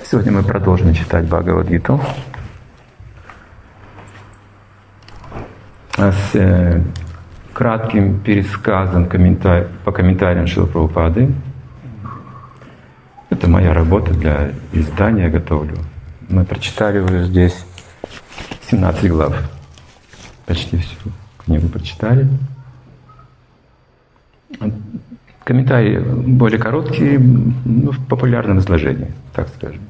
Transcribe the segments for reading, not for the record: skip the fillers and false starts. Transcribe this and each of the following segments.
Сегодня мы продолжим читать Бхагавад-гиту с кратким пересказом по комментариям Шрилы Прабхупады. Это моя работа для издания, я готовлю. Мы прочитали уже здесь 17 глав. Почти всю книгу прочитали. Комментарии более короткие, в популярном изложении, так скажем.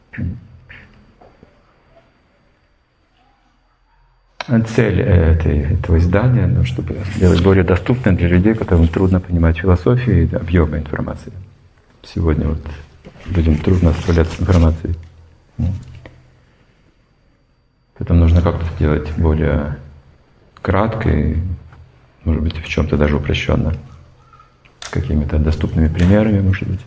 Цель этого издания, чтобы сделать более доступным для людей, которым трудно понимать философию и объемы информации. Сегодня людям трудно справляться с информацией. Поэтому нужно как-то сделать более кратко и, может быть, в чем-то даже упрощенно. С какими-то доступными примерами, может быть.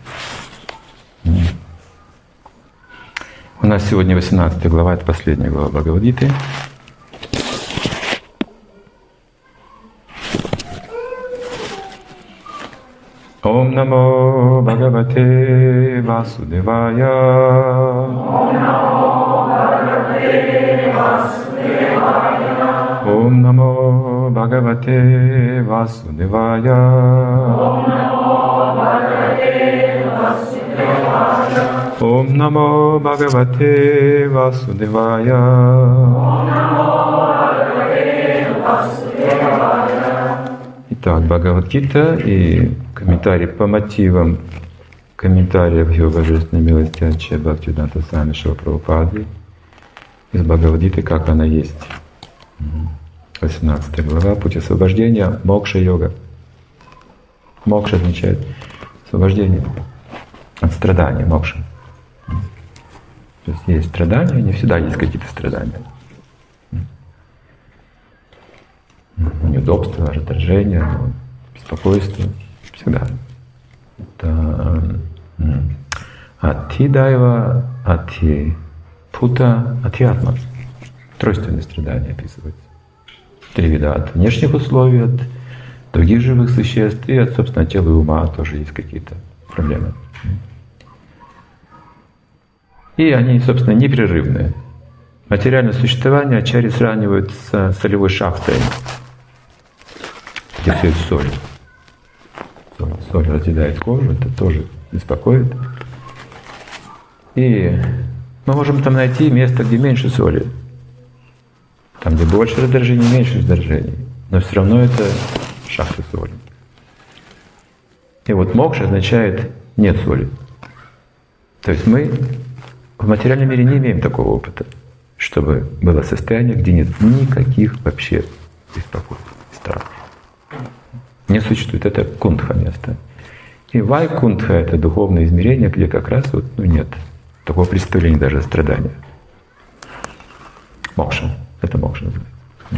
У нас сегодня 18 глава, это последняя глава Бхагавад-гиты. Ом намо Бхагавате Васудевая. Ом намо Бхагавате Васудевая. Ом намо Бхагавате Васудевая. Ом намо Бхагавате Васудевая. Ом намо Бхагавате Васудевая. Ом намо Бхагавате Васудевая. Итак, Бхагавад-гита и комментарий по мотивам комментариев Его Божественной милости Аче Бхактивинода Свами Шрилы Прабхупады из Бхагавад-гиты, как она есть. 18 глава, путь освобождения, мокша-йога. Мокша означает освобождение от страданий, мокша. То есть страдания, не всегда есть какие-то страдания. Неудобства, раздражение, беспокойство. Всегда. Это ати-дайва, ати-пута, ати-атма. Тройственные страдания описываются. 3 вида: от внешних условий, от других живых существ и от, собственно, тела и ума тоже есть какие-то проблемы. И они, собственно, непрерывные. Материальное существование ачарьи сравнивают с солевой шахтой, где все это соль. Соль разъедает кожу, это тоже беспокоит. И мы можем там найти место, где меньше соли. Там, где больше раздражений, меньше раздражений. Но все равно это шахта соли. И вот мокша означает нет соли. То есть мы в материальном мире не имеем такого опыта, чтобы было состояние, где нет никаких вообще беспокойств, страхов. Не существует. Это кунтха место. И вайкунтха — это духовное измерение, где как раз нет такого представления даже о страдании. Мокша. Это мокша называется.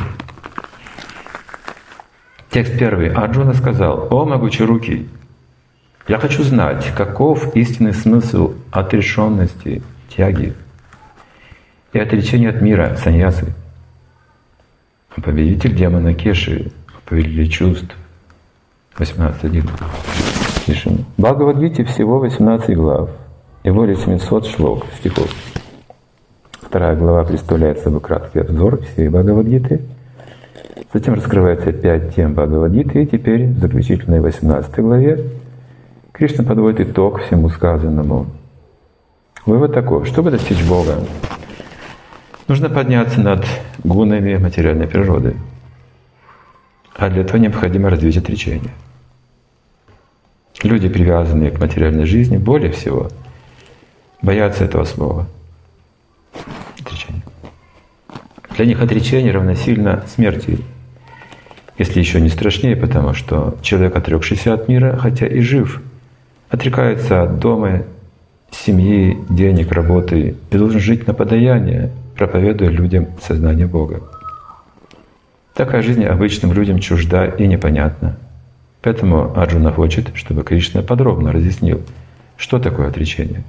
Текст 1. Арджуна сказал: «О могучерукий, я хочу знать, каков истинный смысл отрешенности, тяги и отречения от мира, саньясы, победитель демона Кеши, повелитель чувств». 18.1. Пишем. В Бхагавад-гите всего 18 глав и более 700 шлок, стихов. 2 глава представляет собой краткий обзор всей Бхагавад-гиты. Затем раскрывается 5 тем Бхагавад-гиты, и теперь в заключительной 18 главе Кришна подводит итог всему сказанному. Вывод такой: чтобы достичь Бога, нужно подняться над гунами материальной природы. А для этого необходимо развить отречение. Люди, привязанные к материальной жизни, более всего боятся этого слова. Отречение. Для них отречение равносильно смерти. Если еще не страшнее, потому что человек, отрекшийся от мира, хотя и жив, отрекается от дома, семьи, денег, работы и должен жить на подаяние, проповедуя людям сознание Бога. Такая жизнь обычным людям чужда и непонятна. Поэтому Арджуна хочет, чтобы Кришна подробно разъяснил, что такое отречение.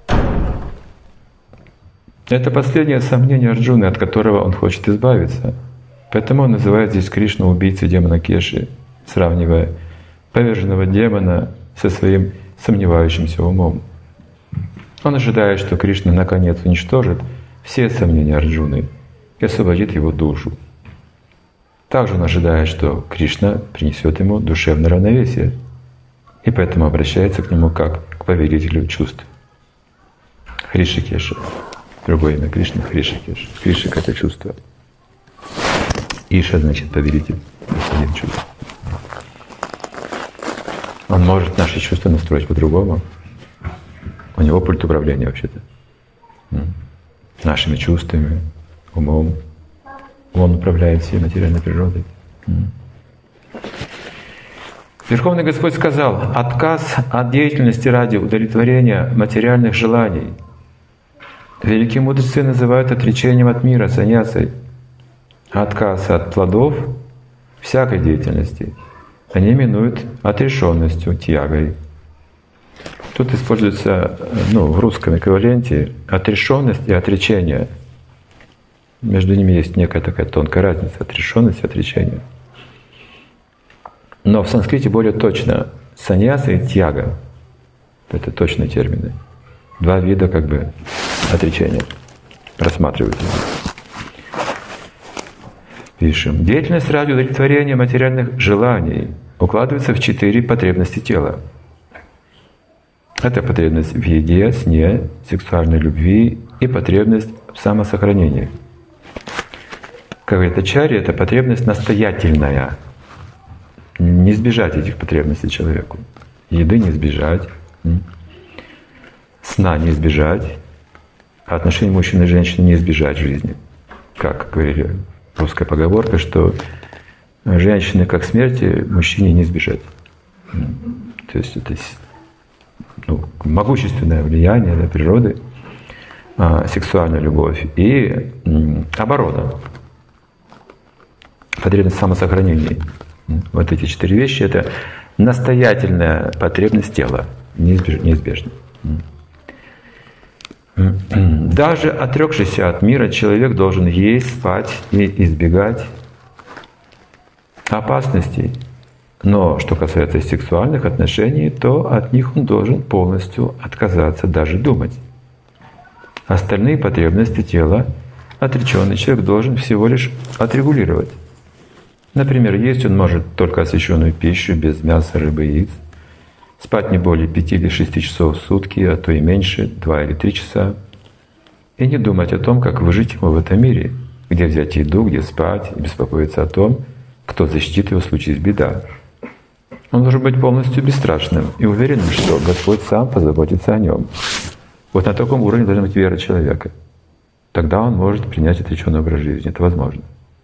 Это последнее сомнение Арджуны, от которого он хочет избавиться. Поэтому он называет здесь Кришну убийцей демона Кеши, сравнивая поверженного демона со своим сомневающимся умом. Он ожидает, что Кришна наконец уничтожит все сомнения Арджуны и освободит его душу. Также он ожидает, что Кришна принесет ему душевное равновесие, и поэтому обращается к нему как к повелителю чувств. Хришикеша. Другое имя Кришны — Хришикеша. Хришик — это чувство. Иша значит повелитель, господин чувств. Он может наши чувства настроить по-другому. У него пульт управления вообще-то. Нашими чувствами, умом. Он управляет всей материальной природой. Верховный Господь сказал: отказ от деятельности ради удовлетворения материальных желаний великие мудрецы называют отречением от мира, саньясой. Отказ от плодов всякой деятельности они именуют отрешенностью, тьягой. Тут используется в русском эквиваленте отрешенность и отречение. Между ними есть некая такая тонкая разница — отрешенность и отречение. Но в санскрите более точно саньяса и тьяга. Это точные термины. Два вида отречения рассматриваются. Пишем. Деятельность ради удовлетворения материальных желаний укладывается в 4 потребности тела. Это потребность в еде, сне, сексуальной любви и потребность в самосохранении. Как говорит Ачарья, это потребность настоятельная. Не избежать этих потребностей человеку. Еды не избежать, сна не избежать, а отношений мужчины и женщины не избежать в жизни. Как говорили русская поговорка, что женщины как смерти, мужчине не избежать. То есть это могущественное влияние природы, сексуальная любовь и оборона, потребность в самосохранении. Вот эти 4 вещи — это настоятельная потребность тела, неизбежна. Даже отрекшийся от мира человек должен есть, спать и избегать опасностей. Но что касается сексуальных отношений, то от них он должен полностью отказаться даже думать. Остальные потребности тела отреченный человек должен всего лишь отрегулировать. Например, есть он может только освященную пищу, без мяса, рыбы и яиц, спать не более 5 или 6 часов в сутки, а то и меньше, 2 или 3 часа, и не думать о том, как выжить ему в этом мире, где взять еду, где спать, и беспокоиться о том, кто защитит его в случае беда. Он должен быть полностью бесстрашным и уверенным, что Господь сам позаботится о нем. Вот на таком уровне должна быть вера человека. Тогда он может принять отреченный образ жизни. Это возможно.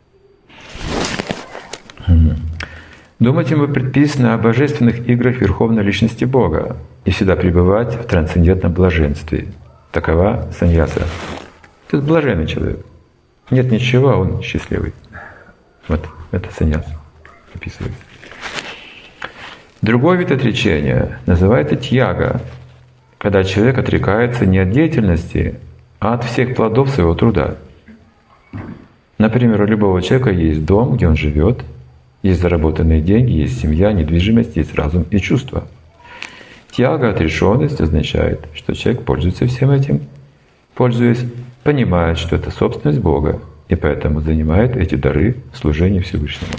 Думать ему предписано о божественных играх Верховной Личности Бога и всегда пребывать в трансцендентном блаженстве. Такова саньяса. Это блаженный человек. Нет ничего, он счастливый. Вот это саньяса описывается. Другой вид отречения называется тьяга, когда человек отрекается не от деятельности, а от всех плодов своего труда. Например, у любого человека есть дом, где он живет, есть заработанные деньги, есть семья, недвижимость, есть разум и чувства. Тьяга, отрешенность означает, что человек пользуется всем этим, пользуясь, понимает, что это собственность Бога, и поэтому занимает эти дары в служении Всевышнему.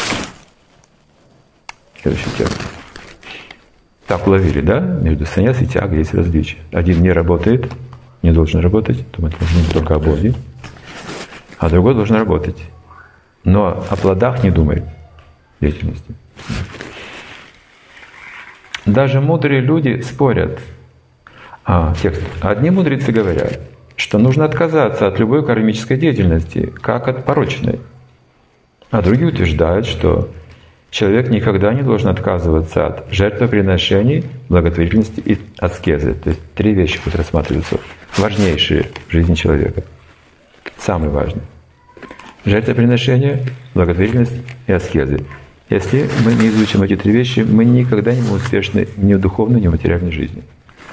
Следующий текст. Так уловили, да? Между саньясой и тягой есть различия. Один не работает, не должен работать, думать нужно только о Боге, а другой должен работать, но о плодах не думает деятельности. Даже мудрые люди спорят. Текст. Одни мудрецы говорят, что нужно отказаться от любой кармической деятельности, как от порочной. А другие утверждают, что человек никогда не должен отказываться от жертвоприношений, благотворительности и аскезы. То есть 3 вещи, которые рассматриваются важнейшие в жизни человека. Самые важные. Жертвоприношение, благотворительность и аскезы. Если мы не изучим эти 3 вещи, мы никогда не будем успешны ни в духовной, ни в материальной жизни.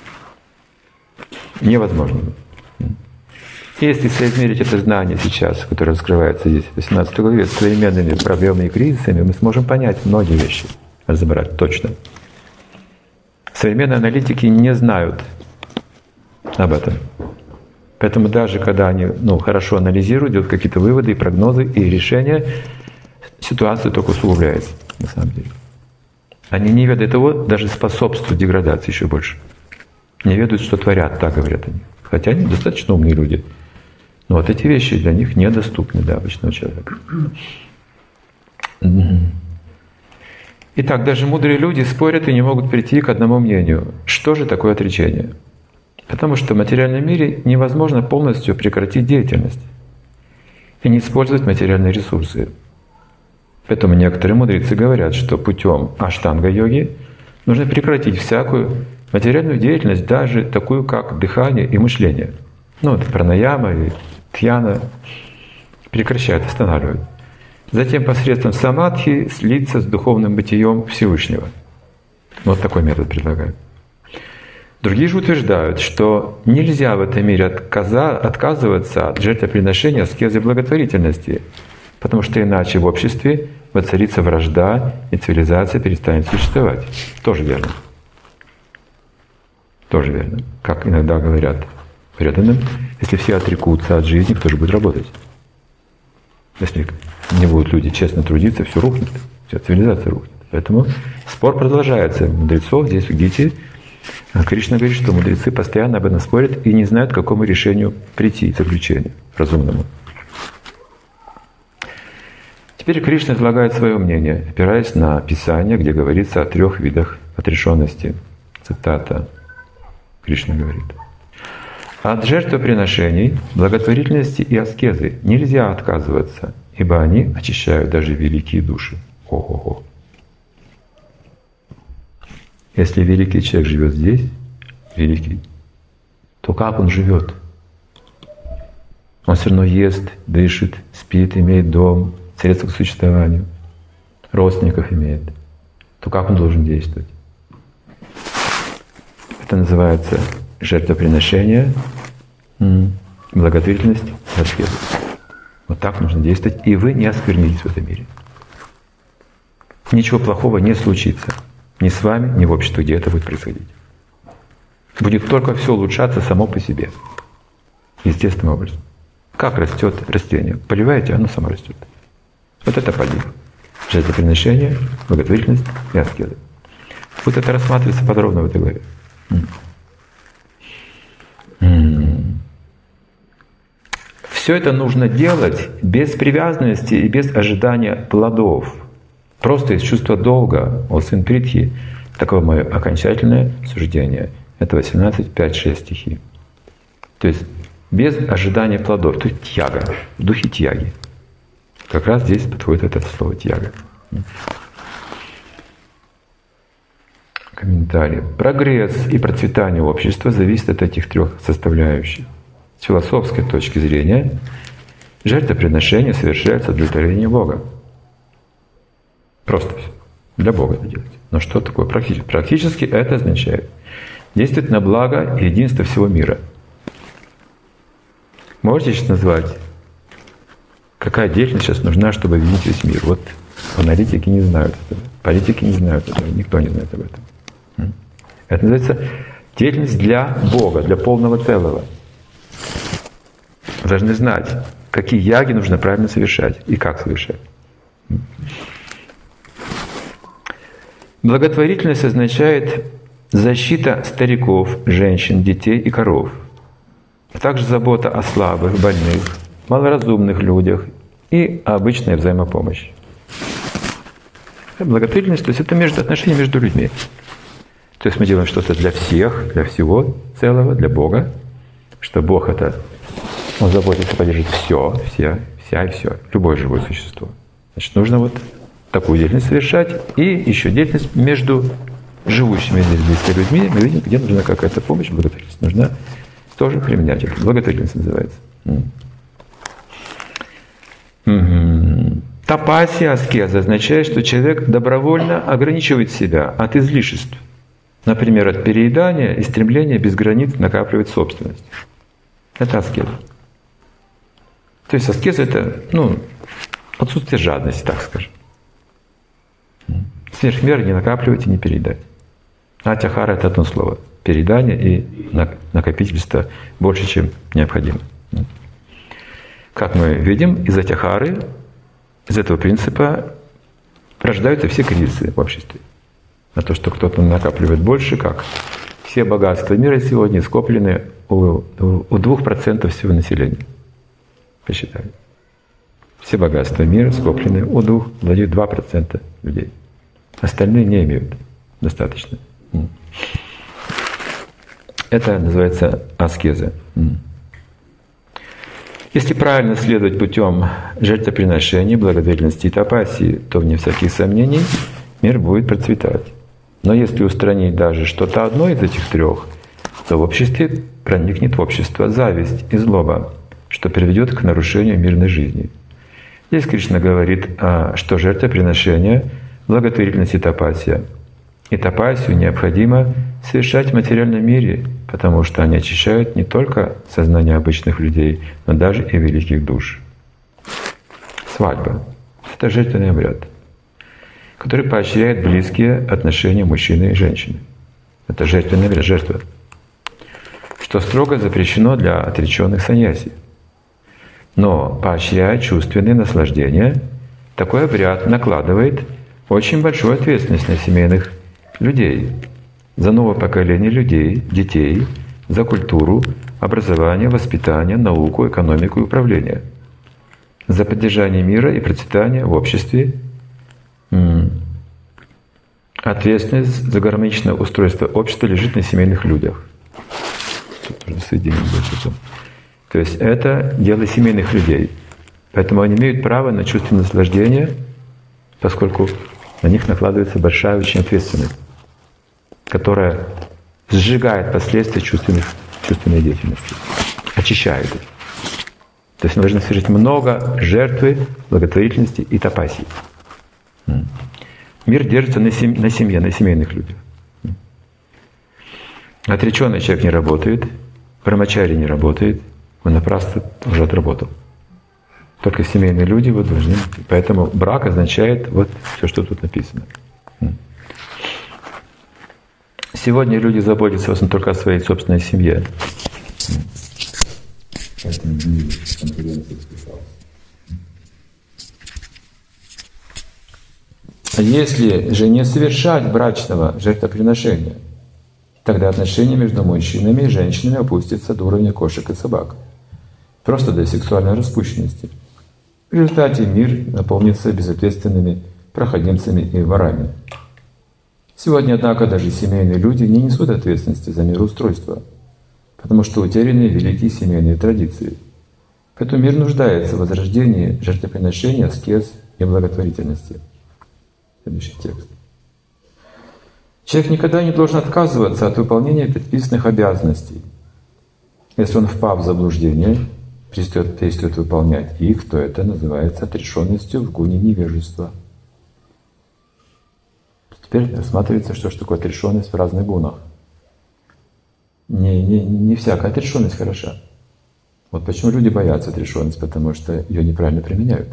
Невозможно. И если соизмерить это знание сейчас, которое раскрывается здесь в 18 главе, с современными проблемами и кризисами, мы сможем понять многие вещи, разобрать точно. Современные аналитики не знают, об этом. Поэтому даже когда они хорошо анализируют, делают какие-то выводы и прогнозы и решения, ситуация только усугубляется на самом деле. Они не ведают того, даже способствуют деградации еще больше. Не ведают, что творят, так говорят они. Хотя они достаточно умные люди. Но вот эти вещи для них недоступны для обычного человека. Итак, даже мудрые люди спорят и не могут прийти к одному мнению. Что же такое отречение? Потому что в материальном мире невозможно полностью прекратить деятельность и не использовать материальные ресурсы. Поэтому некоторые мудрецы говорят, что путем аштанга-йоги нужно прекратить всякую материальную деятельность, даже такую, как дыхание и мышление. Вот пранаяма и дхьяна прекращают, останавливают. Затем посредством самадхи слиться с духовным бытием Всевышнего. Вот такой метод предлагают. Другие же утверждают, что нельзя в этом мире отказываться от жертвоприношения, аскезы и благотворительности, потому что иначе в обществе воцарится вражда, и цивилизация перестанет существовать. Тоже верно. Тоже верно. Как иногда говорят преданным, если все отрекутся от жизни, кто же будет работать? Если не будут люди честно трудиться, все рухнет, вся цивилизация рухнет. Поэтому спор продолжается. Мудрецов здесь в Гите Кришна говорит, что мудрецы постоянно об этом спорят и не знают, к какому решению прийти, заключению разумному. Теперь Кришна излагает свое мнение, опираясь на Писание, где говорится о 3 видах отрешенности. Цитата. Кришна говорит: «От жертвоприношений, благотворительности и аскезы нельзя отказываться, ибо они очищают даже великие души». Ого-го. Если великий человек живет здесь, великий, то как он живет? Он все равно ест, дышит, спит, имеет дом, средства к существованию, родственников имеет. То как он должен действовать? Это называется жертвоприношение, благотворительность и аскеза. Вот так нужно действовать, и вы не осквернитесь в этом мире. Ничего плохого не случится. Ни с вами, ни в обществе, где это будет происходить. Будет только все улучшаться само по себе. Естественным образом. Как растет растение? Поливаете, оно само растет. Вот это полив. Жертвоприношение, благотворительность и аскеза. Вот это рассматривается подробно в этой главе. Все это нужно делать без привязанности и без ожидания плодов. Просто из чувства долга. О сын Притхи, такое мое окончательное суждение. Это 18, 5, 6 стихи. То есть без ожидания плодов. То есть тьяга, в духе тьяги. Как раз здесь подходит это слово тьяга. Комментарий. Прогресс и процветание общества зависят от этих 3 составляющих. С философской точки зрения жертвоприношение совершается для удовлетворения Бога. Просто все. Для Бога это делать. Но что такое практически? Практически это означает действовать на благо и единство всего мира. Можете сейчас назвать, какая деятельность сейчас нужна, чтобы объединить весь мир? Вот аналитики не знают этого, политики не знают этого, никто не знает об этом. Это называется деятельность для Бога, для полного целого. Вы должны знать, какие яги нужно правильно совершать и как совершать. Благотворительность означает защита стариков, женщин, детей и коров, а также забота о слабых, больных, малоразумных людях и обычная взаимопомощь. Благотворительность, то есть это отношения между людьми. То есть мы делаем что-то для всех, для всего целого, для Бога, что Бог Он заботится поддерживать все, вся и все, любое живое существо. Значит, нужно вот такую деятельность совершать, и еще деятельность между живущими здесь близко людьми. Мы видим, где нужна какая-то помощь, благотворительность. Нужно тоже применять это. Благотворительность называется. Тапасия, аскеза означает, что человек добровольно ограничивает себя от излишеств. Например, от переедания и стремления без границ накапливать собственность. Это аскеза. То есть аскеза — это отсутствие жадности, так скажем. Сверх меры не накапливать и не переедать. Атяхара — это одно слово. переедания и накопительства больше, чем необходимо. Как мы видим, из атихары, из этого принципа рождаются все кризисы в обществе. На то, что кто-то накапливает больше, как все богатства мира сегодня скоплены у 2% всего населения. Посчитали. Все богатства мира скоплены у 2% людей. Остальные не имеют достаточно. Это называется аскеза. Если правильно следовать путем жертвоприношения, благотворительности и тапасии, то, вне всяких сомнений, мир будет процветать. Но если устранить даже что-то одно из этих трех, то в обществе проникнет в общество зависть и злоба, что приведет к нарушению мирной жизни. Здесь Кришна говорит, что жертвоприношение, благотворительность и тапасия. И тапасию необходимо совершать в материальном мире, потому что они очищают не только сознание обычных людей, но даже и великих душ. Свадьба — это жертвенный обряд, который поощряет близкие отношения мужчины и женщины. Это жертвенный обряд, жертва, что строго запрещено для отреченных саньяси. Но поощряя чувственные наслаждения, такой обряд накладывает очень большую ответственность на семейных людей, за новое поколение людей, детей, за культуру, образование, воспитание, науку, экономику и управление, за поддержание мира и процветания в обществе, ответственность за гармоничное устройство общества лежит на семейных людях. То есть это дело семейных людей. Поэтому они имеют право на чувственное наслаждение, поскольку на них накладывается большая очень ответственность, которая сжигает последствия чувственной деятельности, очищает их. То есть мы должны совершить много жертвы, благотворительности и тапасии. Мир держится на семье, на семейных людях. Отреченный человек не работает, брамачари не работает, он напрасно уже отработал. Только семейные люди вот должны. Поэтому брак означает вот все, что тут написано. Сегодня люди заботятся в основном только о своей собственной семье. Если же не совершать брачного жертвоприношения, тогда отношения между мужчинами и женщинами опустятся до уровня кошек и собак, просто до сексуальной распущенности. В результате мир наполнится безответственными проходимцами и ворами. Сегодня, однако, даже семейные люди не несут ответственности за мироустройство, потому что утеряны великие семейные традиции. Поэтому мир нуждается в возрождении жертвоприношения, аскез и благотворительности. Следующий текст. Человек никогда не должен отказываться от выполнения предписанных обязанностей. Если он, впав в заблуждение, перестает выполнять их, то это называется отрешенностью в гуне невежества. Теперь рассматривается, что такое отрешенность в разных гунах. Не всякая отрешенность хороша. Вот почему люди боятся отрешенности, потому что ее неправильно применяют.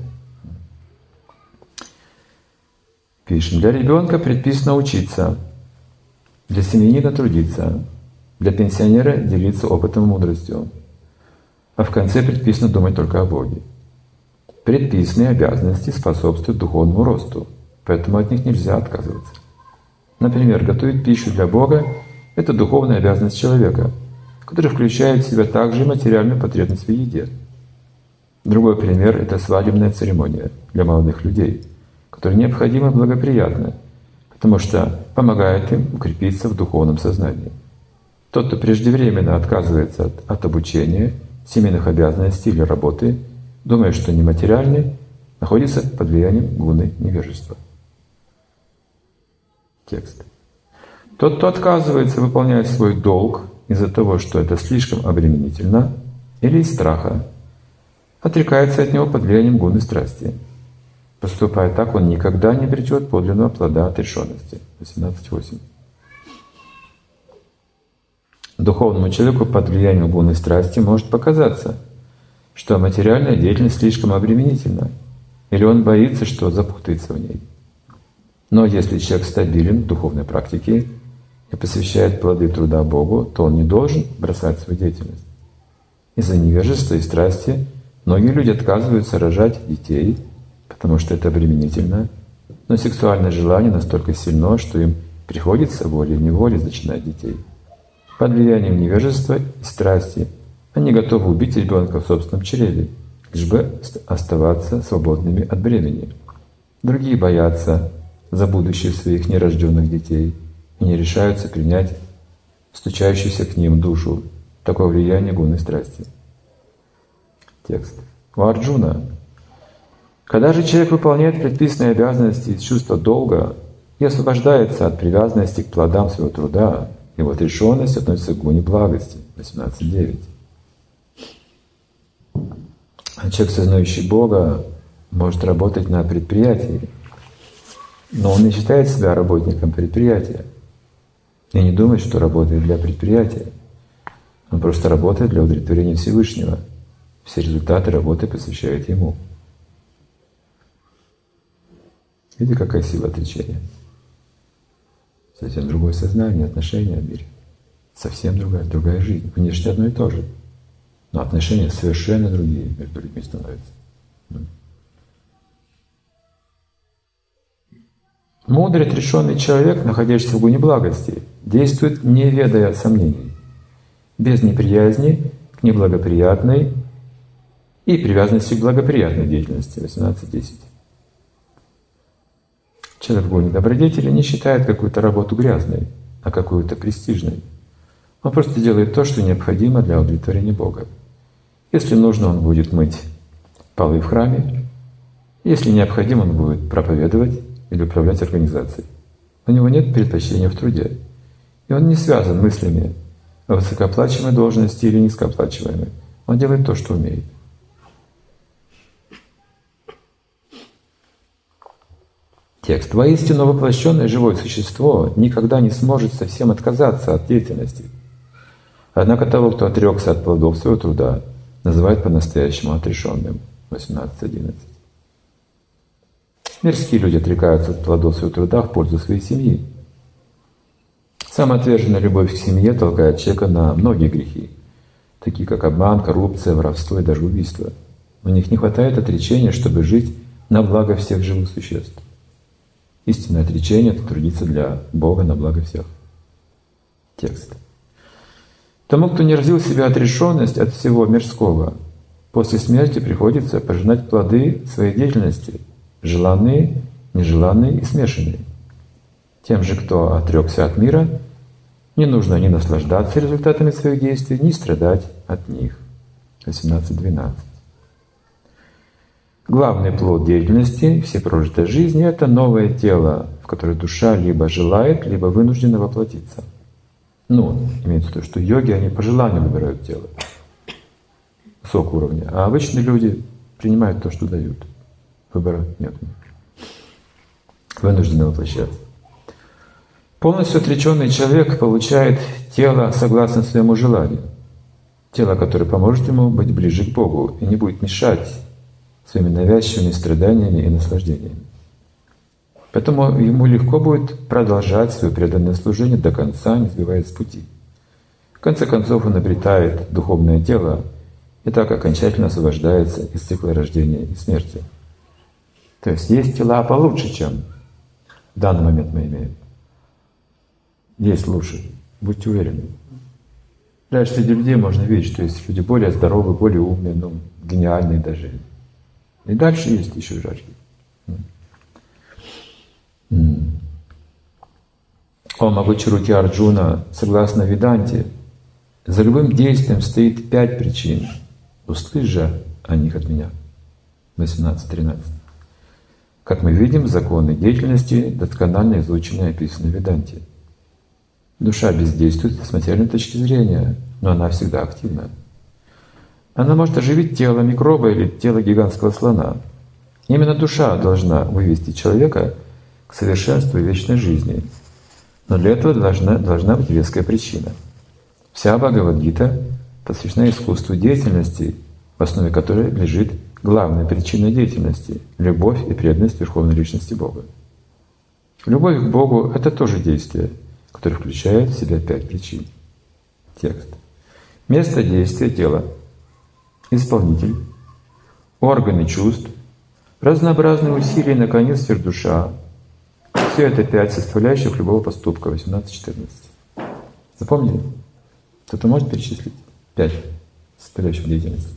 Пишем, для ребенка предписано учиться, для семьянина трудиться, для пенсионера делиться опытом и мудростью, а в конце предписано думать только о Боге. Предписанные обязанности способствуют духовному росту, поэтому от них нельзя отказываться. Например, готовить пищу для Бога — это духовная обязанность человека, которая включает в себя также и материальную потребность в еде. Другой пример — это свадебная церемония для молодых людей, которая необходима и благоприятна, потому что помогает им укрепиться в духовном сознании. Тот, кто преждевременно отказывается от обучения, семейных обязанностей или работы, думая, что нематериальный, находится под влиянием гуны невежества. Текст. Тот, кто отказывается выполнять свой долг из-за того, что это слишком обременительно, или из страха, отрекается от него под влиянием гуны страсти. Поступая так, он никогда не обретет подлинного плода отрешенности. 18.8. Духовному человеку под влиянием гуны страсти может показаться, что материальная деятельность слишком обременительна, или он боится, что запутается в ней. Но если человек стабилен в духовной практике, и посвящает плоды труда Богу, то он не должен бросать свою деятельность. Из-за невежества и страсти многие люди отказываются рожать детей, потому что это обременительно, но сексуальное желание настолько сильно, что им приходится волей-неволей зачинать детей. Под влиянием невежества и страсти они готовы убить ребенка в собственном чреве, лишь бы оставаться свободными от бремени. Другие боятся за будущее своих нерожденных детей и не решаются принять стучащуюся к ним душу. Такое влияние гуны страсти. Текст. У Арджуна. Когда же человек выполняет предписанные обязанности из чувства долга и освобождается от привязанности к плодам своего труда, его отрешенность относится к гуне благости. 18.9. Человек, сознающий Бога, может работать на предприятии, но он не считает себя работником предприятия и не думает, что работает для предприятия. Он просто работает для удовлетворения Всевышнего. Все результаты работы посвящает Ему. Видите, какая сила отречения? Совсем другое сознание, отношения в мире. Совсем другая жизнь. Внешне одно и то же. Но отношения совершенно другие между людьми становятся. Мудрый, отрешенный человек, находящийся в гуне благости, действует, не ведая сомнений, без неприязни к неблагоприятной и привязанности к благоприятной деятельности. 18.10. Человек в гуне добродетели не считает какую-то работу грязной, а какую-то престижной. Он просто делает то, что необходимо для удовлетворения Бога. Если нужно, он будет мыть полы в храме. Если необходимо, он будет проповедовать или управлять организацией. У него нет предпочтения в труде. И он не связан мыслями о высокооплачиваемой должности или низкооплачиваемой. Он делает то, что умеет. Текст. Воистину воплощенное живое существо никогда не сможет совсем отказаться от деятельности. Однако того, кто отрекся от плодов своего труда, называют по-настоящему отрешенным. 18.11. Мирские люди отрекаются от плодов своего труда в пользу своей семьи. Самоотверженная любовь к семье толкает человека на многие грехи, такие как обман, коррупция, воровство и даже убийство. У них не хватает отречения, чтобы жить на благо всех живых существ. Истинное отречение — это трудиться для Бога на благо всех. Текст. Тому, кто не развил в себе отрешенность от всего мирского, после смерти приходится пожинать плоды своей деятельности, желанные, нежеланные и смешанные. Тем же, кто отрекся от мира, не нужно ни наслаждаться результатами своих действий, ни страдать от них. 18.12. Главный плод деятельности всей прожитой жизни — это новое тело, в которое душа либо желает, либо вынуждена воплотиться. Имеется в виду, что йоги, они по желанию выбирают тело высокого уровня, а обычные люди принимают то, что дают. Выбора нет. Вынуждены воплощаться. Полностью отреченный человек получает тело согласно своему желанию. Тело, которое поможет ему быть ближе к Богу и не будет мешать своими навязчивыми страданиями и наслаждениями. Поэтому ему легко будет продолжать свое преданное служение до конца, не сбиваясь с пути. В конце концов, он обретает духовное тело и так окончательно освобождается из цикла рождения и смерти. То есть есть тела получше, чем в данный момент мы имеем. Есть лучше, будьте уверены. Дальше среди людей можно видеть, что есть люди более здоровые, более умные, гениальные даже. И дальше есть еще жаркие. О могучей руке Арджуна, согласно Веданте, за любым действием стоит 5 причин. Услышь же о них от меня. 18.13. Как мы видим, законы деятельности досконально изучены и описаны в Веданте. Душа бездействует с материальной точки зрения, но она всегда активна. Она может оживить тело микроба или тело гигантского слона. Именно душа должна вывести человека к совершенству и вечной жизни. Но для этого должна быть веская причина. Вся Бхагавад-гита посвящена искусству деятельности, в основе которой лежит главная причина деятельности — любовь и преданность Верховной Личности Бога. Любовь к Богу — это тоже действие, который включает в себя 5 причин. Текст. Место действия тела, исполнитель, органы чувств, разнообразные усилия и, наконец, сверхдуша. Все это 5 составляющих любого поступка, 18-14. Запомнили? Кто-то может перечислить? 5 составляющих деятельности.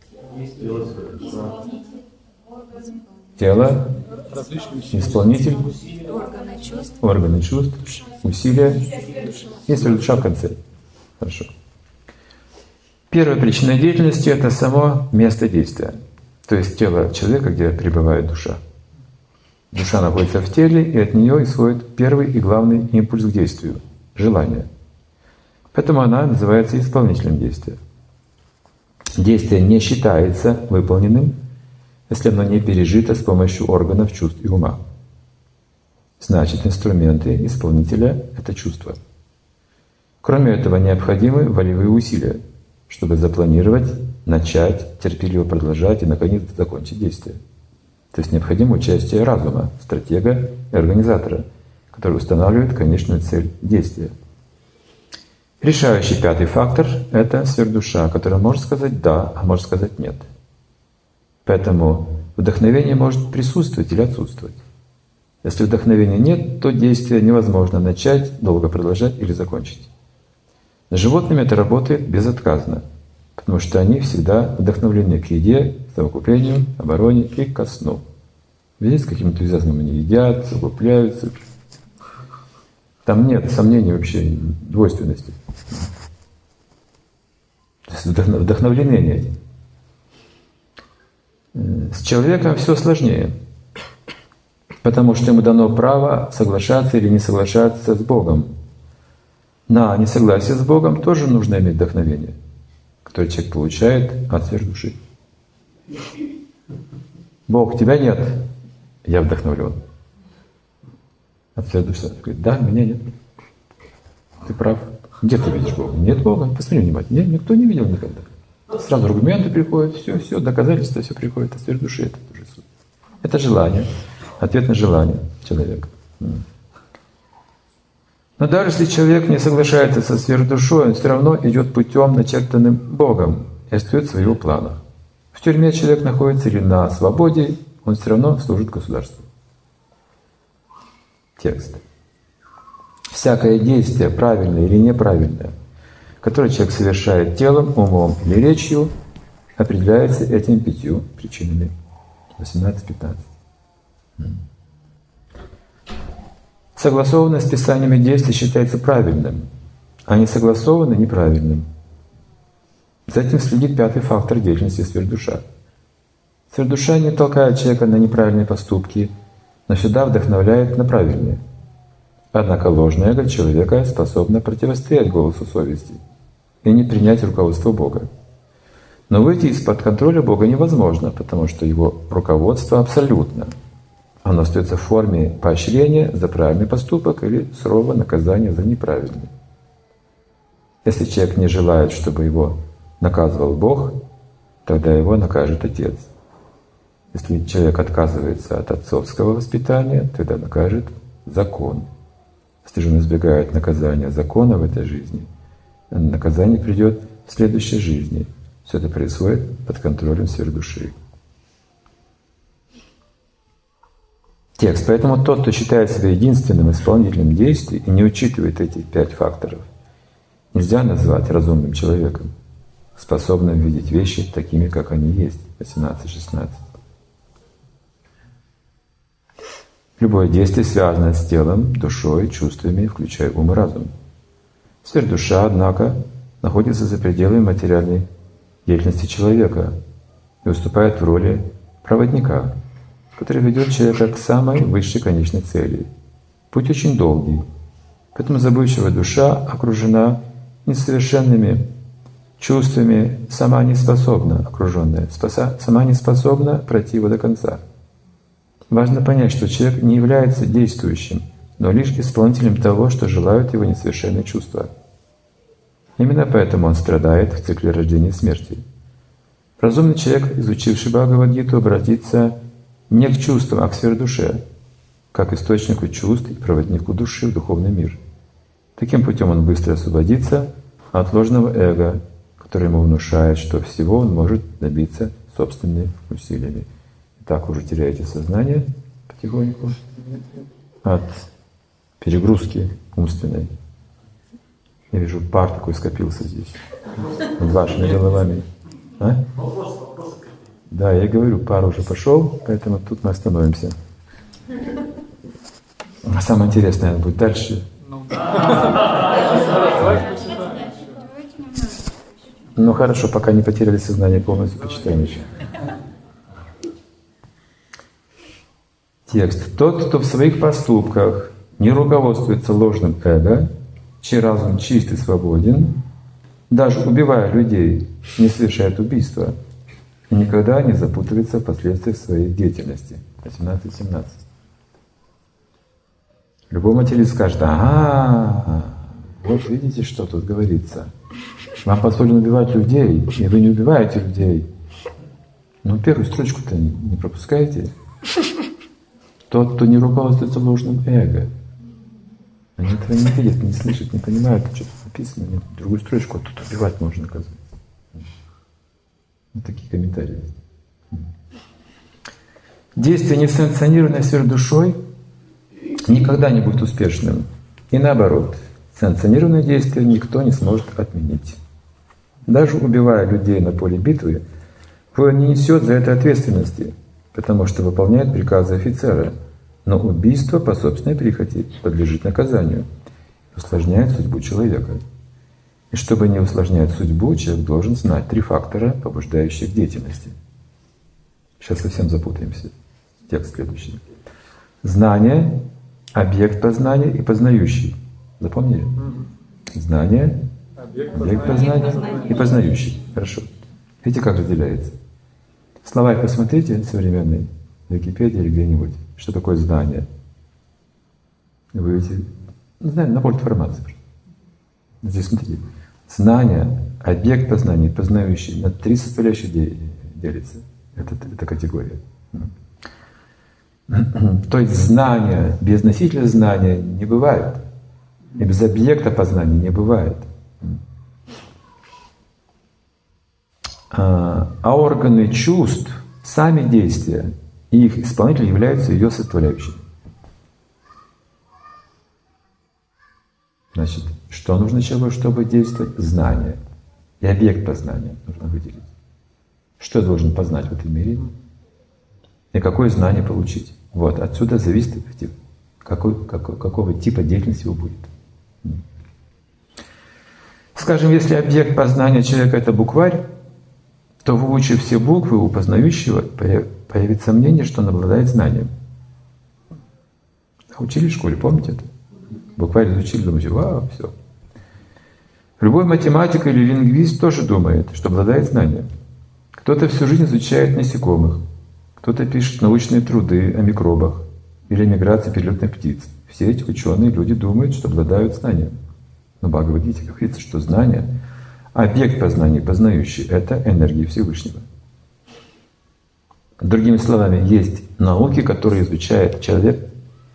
Тело, исполнитель, органы чувств, усилия и сверхдуша в конце. Хорошо. Первая причина деятельности — это само место действия, то есть тело человека, где пребывает душа. Душа находится в теле, и от нее исходит первый и главный импульс к действию — желание. Поэтому она называется исполнителем действия. Действие не считается выполненным, если оно не пережито с помощью органов чувств и ума. Значит, инструменты исполнителя — это чувства. Кроме этого, необходимы волевые усилия, чтобы запланировать, начать, терпеливо продолжать и, наконец, закончить действие. То есть необходимо участие разума, стратега и организатора, который устанавливает конечную цель действия. Решающий 5-й фактор — это сверхдуша, которая может сказать «да», а может сказать «нет». Поэтому вдохновение может присутствовать или отсутствовать. Если вдохновения нет, то действие невозможно начать, долго продолжать или закончить. С животными это работает безотказно, потому что они всегда вдохновлены к еде, совокуплению, обороне и ко сну. Видите, с каким энтузиазмом они едят, совокупляются. Там нет сомнений вообще, двойственности. То есть вдохновлены они этим. С человеком все сложнее, потому что ему дано право соглашаться или не соглашаться с Богом. На несогласие с Богом тоже нужно иметь вдохновение, которое человек получает от сверхдуши. Бог, тебя нет, я вдохновлен. От сверхдуши говорит, да, меня нет. Ты прав. Где ты видишь Бога? Нет Бога. Посмотри внимательно. Нет, никто не видел никогда. Сразу аргументы приходят, все, доказательства, все приходит от сверхдуши. Это тоже суть. Это желание, ответ на желание человека. Но даже если человек не соглашается со сверхдушой, он все равно идет путем, начертанным Богом, и остается в его планах. В тюрьме человек находится или на свободе, он все равно служит государству. Текст. Всякое действие, правильное или неправильное, которое человек совершает телом, умом или речью, определяется этими 5 причинами. 18-15. Согласованное с Писаниями действие считается правильным, а не согласованное — неправильным. За этим следит 5-й фактор деятельности — сверхдуша. Сверхдуша не толкает человека на неправильные поступки, но всегда вдохновляет на правильные. Однако ложное эго человека способно противостоять голосу совести и не принять руководство Бога. Но выйти из-под контроля Бога невозможно, потому что Его руководство абсолютно. Оно остается в форме поощрения за правильный поступок или сурового наказания за неправильный. Если человек не желает, чтобы его наказывал Бог, тогда его накажет Отец. Если человек отказывается от отцовского воспитания, тогда накажет закон. Если же он избегает наказания закона в этой жизни, наказание придет в следующей жизни. Все это происходит под контролем сверхдуши. Текст. Поэтому тот, кто считает себя единственным исполнителем действий и не учитывает эти 5 факторов, нельзя назвать разумным человеком, способным видеть вещи такими, как они есть. 18-16. Любое действие связано с телом, душой, чувствами, включая ум и разум. Сверхдуша, однако, находится за пределами материальной деятельности человека и выступает в роли проводника, который ведет человека к самой высшей конечной цели. Путь очень долгий, поэтому забывчивая душа окружена несовершенными чувствами, сама не способна, окруженная, сама не способна пройти его до конца. Важно понять, что человек не является действующим, но лишь исполнителем того, что желают его несовершенные чувства. Именно поэтому он страдает в цикле рождения и смерти. Разумный человек, изучивший Бхагавад-гиту, обратится не к чувствам, а к сверхдуше, как источнику чувств и проводнику души в духовный мир. Таким путем он быстро освободится от ложного эго, которое ему внушает, что всего он может добиться собственными усилиями. И так уже теряете сознание потихоньку от перегрузки умственной. Я вижу, пар такой скопился здесь, над вашими головами. А? Да, я говорю, пар уже пошел, поэтому тут мы остановимся. А самое интересное будет дальше. Ну хорошо, пока не потеряли сознание полностью, почитаем еще. Текст. Тот, кто в своих поступках не руководствуется ложным эго, чей разум чист и свободен, даже убивая людей, не совершает убийства и никогда не запутывается в последствиях своей деятельности. 18:17. Любой материалист скажет: ага, вот видите, что тут говорится. Вам позволено убивать людей, и вы не убиваете людей. Но первую строчку-то не пропускаете. Тот, кто не руководствуется ложным эго. Они этого не видят, не слышат, не понимают, что тут написано. Нет, другую строчку, а тут убивать можно, оказывается. Вот такие комментарии. Действие, не санкционированное сверхдушой, никогда не будет успешным. И наоборот, санкционированное действие никто не сможет отменить. Даже убивая людей на поле битвы, воин не несет за это ответственности, потому что выполняет приказы офицера. Но убийство по собственной прихоти подлежит наказанию и усложняет судьбу человека. И чтобы не усложнять судьбу, человек должен знать 3 фактора, побуждающих к деятельности. Сейчас совсем запутаемся. Текст следующий. Знание, объект познания и познающий. Запомнили? Знание, объект познания и познающий. Хорошо. Видите, как разделяется? Словарь посмотрите современный, в Википедии или где-нибудь. Что такое знание? Вы видите, знаем, набор информации. Здесь смотрите. Знание, объект познания, познающий, на 3 составляющих делится. Это категория. То есть знание без носителя знания не бывает. И без объекта познания не бывает. А органы чувств, сами действия и их исполнители являются ее составляющими. Значит, что нужно человеку, чтобы действовать? Знание. И объект познания нужно выделить. Что я должен познать в этом мире? И какое знание получить? Вот, отсюда зависит, какого типа деятельности его будет. Скажем, если объект познания человека — это букварь, то, выучив все буквы, у познающего появится мнение, что он обладает знанием. Учили в школе, помните это? Букварь изучили, думаете: вау, все. Любой математик или лингвист тоже думает, что обладает знанием. Кто-то всю жизнь изучает насекомых, кто-то пишет научные труды о микробах или о миграции перелетных птиц. Все эти ученые люди думают, что обладают знанием. Но в Бхагавад-гите говорится, что знание, объект познания, познающий — это энергия Всевышнего. Другими словами, есть науки, которые изучает человек.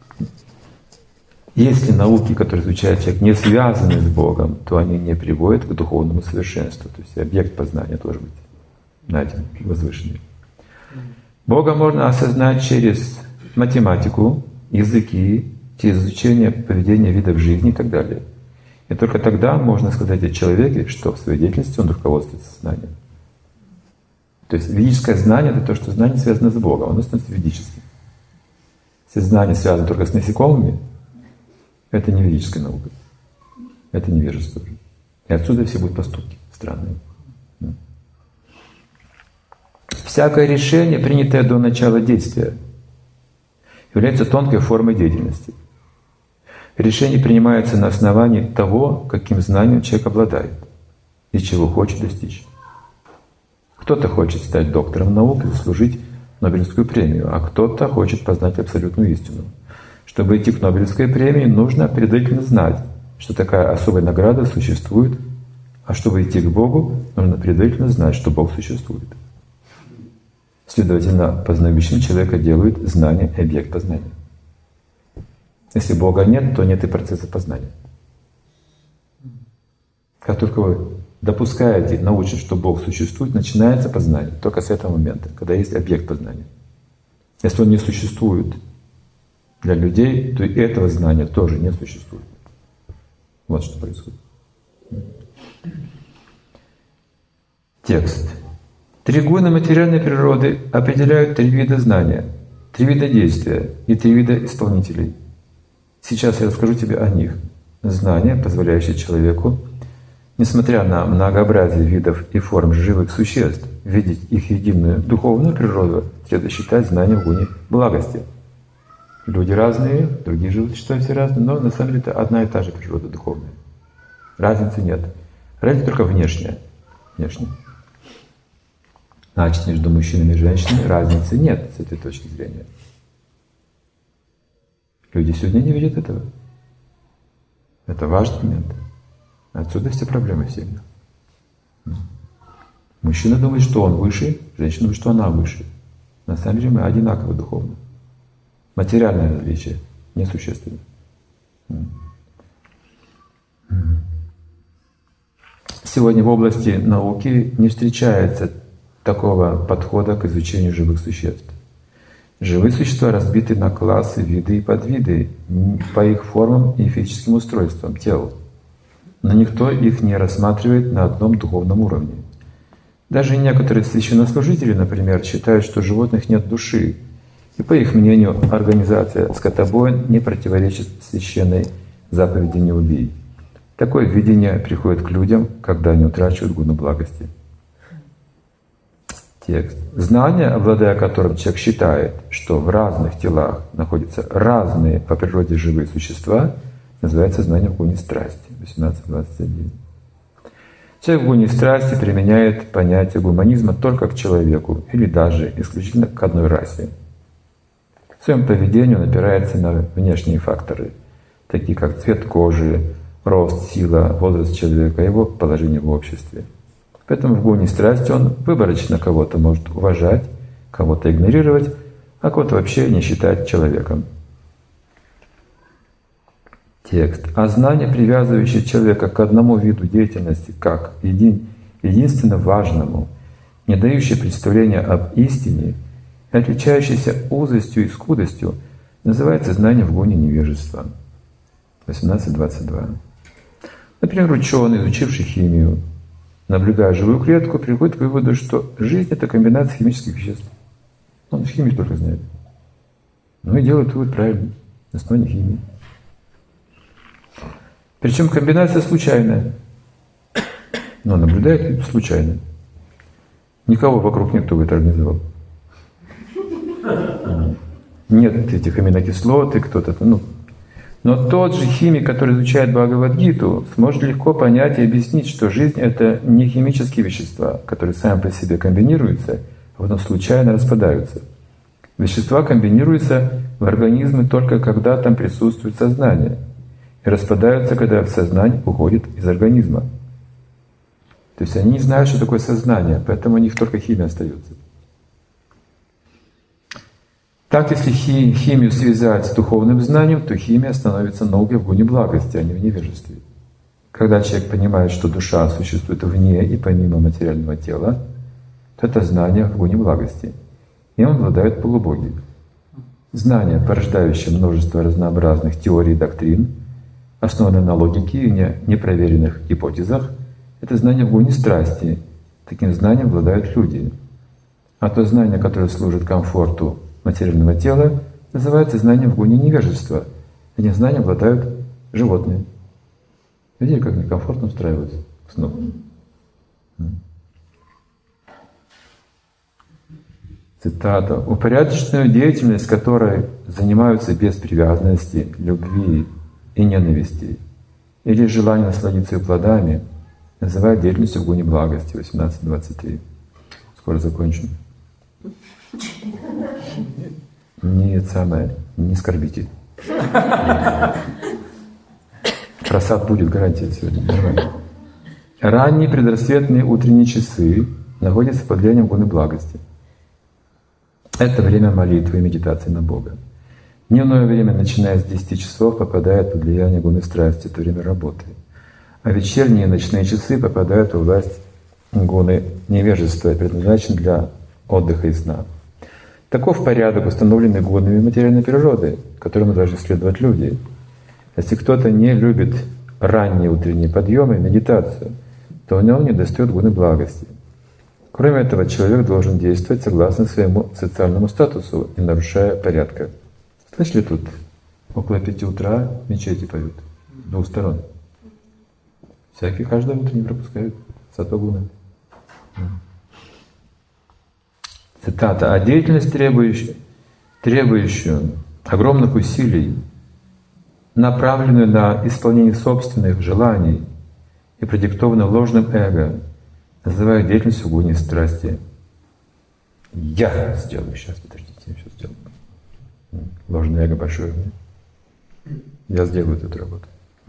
Если науки, которые изучает человек, не связаны с Богом, то они не приводят к духовному совершенству. То есть объект познания должен быть, знаете, возвышенный. Бога можно осознать через математику, языки, через изучение поведения видов жизни и так далее. И только тогда можно сказать о человеке, что в своей деятельности он руководствуется знанием. То есть ведическое знание — это то, что знание связано с Богом, оно становится ведическим. Если знание связано только с насекомыми, это не ведическая наука, это невежество. И отсюда все будут поступки странные. Всякое решение, принятое до начала действия, является тонкой формой деятельности. Решение принимается на основании того, каким знанием человек обладает и чего хочет достичь. Кто-то хочет стать доктором наук и заслужить Нобелевскую премию, а кто-то хочет познать абсолютную истину. Чтобы идти к Нобелевской премии, нужно предварительно знать, что такая особая награда существует, а чтобы идти к Богу, нужно предварительно знать, что Бог существует. Следовательно, познающим человека делают знание и объект познания. Если Бога нет, то нет и процесса познания. Как только вы допускаете, научитесь, что Бог существует, начинается познание. Только с этого момента, когда есть объект познания. Если он не существует для людей, то и этого знания тоже не существует. Вот что происходит. Текст. Три гуна материальной природы определяют три вида знания, три вида действия и три вида исполнителей. Сейчас я расскажу тебе о них. Знание, позволяющее человеку, несмотря на многообразие видов и форм живых существ, видеть их единую духовную природу, следует считать знанием в гуне благости. Люди разные, другие живут считают все разные, но на самом деле это одна и та же природа духовная. Разницы нет. Разница только внешняя. Значит, между мужчинами и женщинами разницы нет с этой точки зрения. Люди сегодня не видят этого. Это важный момент. Отсюда все проблемы в семьях. Мужчина думает, что он выше, женщина думает, что она выше. На самом деле мы одинаковы духовно. Материальное различие несущественно. Сегодня в области науки не встречается такого подхода к изучению живых существ. Живые существа разбиты на классы, виды и подвиды по их формам и физическим устройствам тел. Но никто их не рассматривает на одном духовном уровне. Даже некоторые священнослужители, например, считают, что у животных нет души. И по их мнению, организация скотобоин не противоречит священной заповеди «Не убий». Такое видение приходит к людям, когда они утрачивают гуну благости. Текст. Знание, обладая которым человек считает, что в разных телах находятся разные по природе живые существа, называется знание в гуне страсти. 18.21. Человек в гуне страсти применяет понятие гуманизма только к человеку или даже исключительно к одной расе. В своем поведении он опирается на внешние факторы, такие как цвет кожи, рост, сила, возраст человека, его положение в обществе. Поэтому в гуне страсти он выборочно кого-то может уважать, кого-то игнорировать, а кого-то вообще не считать человеком. Текст. А знание, привязывающее человека к одному виду деятельности, как единственно важному, не дающее представления об истине, и отличающееся узостью и скудостью, называется знание в гуне невежества. 18.22. Например, ученый, изучивший химию, наблюдая живую клетку, приходит к выводу, что жизнь — это комбинация химических веществ. Он химию только знает. Ну и делает вывод правильный, на основании химии. Причем комбинация случайная. Но наблюдает случайно. Никого вокруг нет, кто бы это организовал. Нет этих аминокислот и кто-то. Но тот же химик, который изучает Бхагавад-гиту, сможет легко понять и объяснить, что жизнь — это не химические вещества, которые сами по себе комбинируются, а потом случайно распадаются. Вещества комбинируются в организме только когда там присутствует сознание, и распадаются, когда сознание уходит из организма. То есть они не знают, что такое сознание, поэтому у них только химия остается. Так, если химию связать с духовным знанием, то химия становится наукой в гуне благости, а не в невежестве. Когда человек понимает, что душа существует вне и помимо материального тела, то это знание в гуне благости, и он обладает полубогией. Знание, порождающее множество разнообразных теорий и доктрин, основанное на логике и непроверенных гипотезах, это знание в гуне страсти. Таким знанием обладают люди. А то знание, которое служит комфорту материального тела, называется знанием в гуне невежества. Этим знанием обладают животные. Видите, как некомфортно устраиваются снова. Цитата. «Упорядоченную деятельность, которой занимаются без привязанности, любви и ненависти, или желания насладиться ее плодами, называют деятельностью в гуне благости». 18.23. Скоро закончим. Не скорбите. Просад будет, гарантия сегодня. Нормально. Ранние предрассветные утренние часы находятся под влиянием гуны благости. Это время молитвы и медитации на Бога. Дневное время, начиная с 10 часов, попадает под влияние гуны страсти, это время работы. а вечерние и ночные часы попадают во власть гуны невежества и предназначен для отдыха и сна. Таков порядок, установленный гунами материальной природы, которому должны следовать люди. Если кто-то не любит ранние утренние подъемы и медитацию, то у него недостает гуны благости. Кроме этого, человек должен действовать согласно своему социальному статусу, не нарушая порядка. Слышали, тут около 5 утра мечети поют с двух сторон. Всякие каждое утро не пропускают сатогуны. Цитата. «А деятельность, требующую огромных усилий, направленную на исполнение собственных желаний и продиктованную ложным эго, называют деятельностью гуни страсти». Я сделаю сейчас, подождите, я сейчас сделаю. Ложное эго большое. Я сделаю эту работу.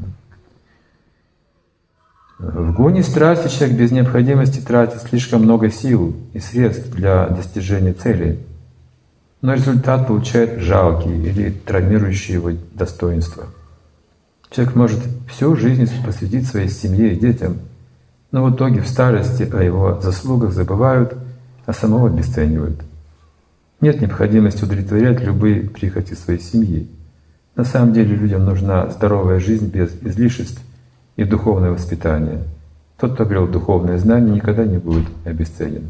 В гуне страсти человек без необходимости тратит слишком много сил и средств для достижения цели, но результат получает жалкий или травмирующий его достоинство. Человек может всю жизнь посвятить своей семье и детям, но в итоге в старости о его заслугах забывают, а самого обесценивают. Нет необходимости удовлетворять любые прихоти своей семьи. На самом деле людям нужна здоровая жизнь без излишеств и духовное воспитание. Тот, кто обрел духовное знание, никогда не будет обесценен.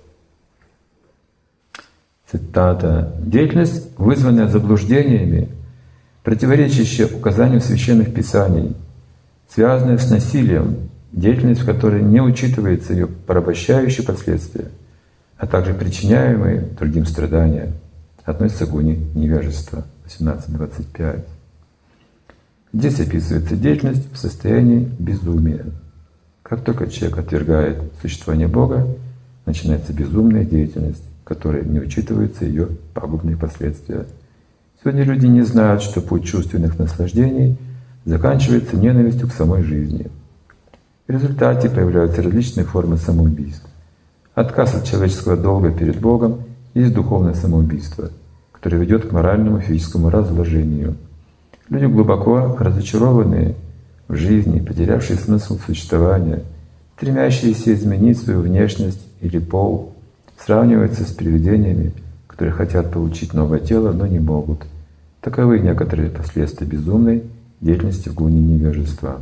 Цитата. «Деятельность, вызванная заблуждениями, противоречащая указаниям священных писаний, связанная с насилием, деятельность, в которой не учитывается ее порабощающие последствия, а также причиняемые другим страдания, относится к гуне невежества». 18.25. Здесь описывается деятельность в состоянии безумия. Как только человек отвергает существование Бога, начинается безумная деятельность, в которой не учитываются ее пагубные последствия. Сегодня люди не знают, что путь чувственных наслаждений заканчивается ненавистью к самой жизни. В результате появляются различные формы самоубийств. Отказ от человеческого долга перед Богом есть духовное самоубийство, которое ведет к моральному и физическому разложению. Люди глубоко разочарованные в жизни, потерявшие смысл существования, стремящиеся изменить свою внешность или пол, сравниваются с привидениями, которые хотят получить новое тело, но не могут. Таковы некоторые последствия безумной деятельности в гуне невежества.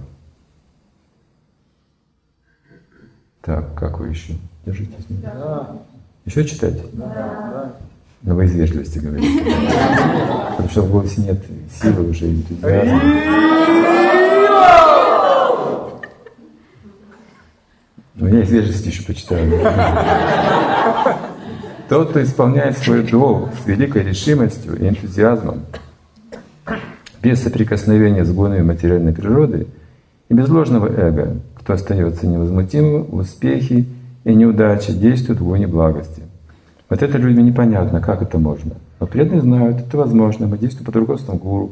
Так, как вы еще? Держитесь. Да. Еще читать? Да. Но вы из вежливости говорите. Потому что в голосе нет силы уже, энтузиазма. Но я из вежливости еще почитаю. Тот, кто исполняет свой долг с великой решимостью и энтузиазмом, без соприкосновения с гунами материальной природы и без ложного эго, кто остается невозмутимым в успехе и неудаче, действует в гуне благости. Вот это людям непонятно, как это можно. Но преданные знают, это возможно, мы действуем под руководством гуру.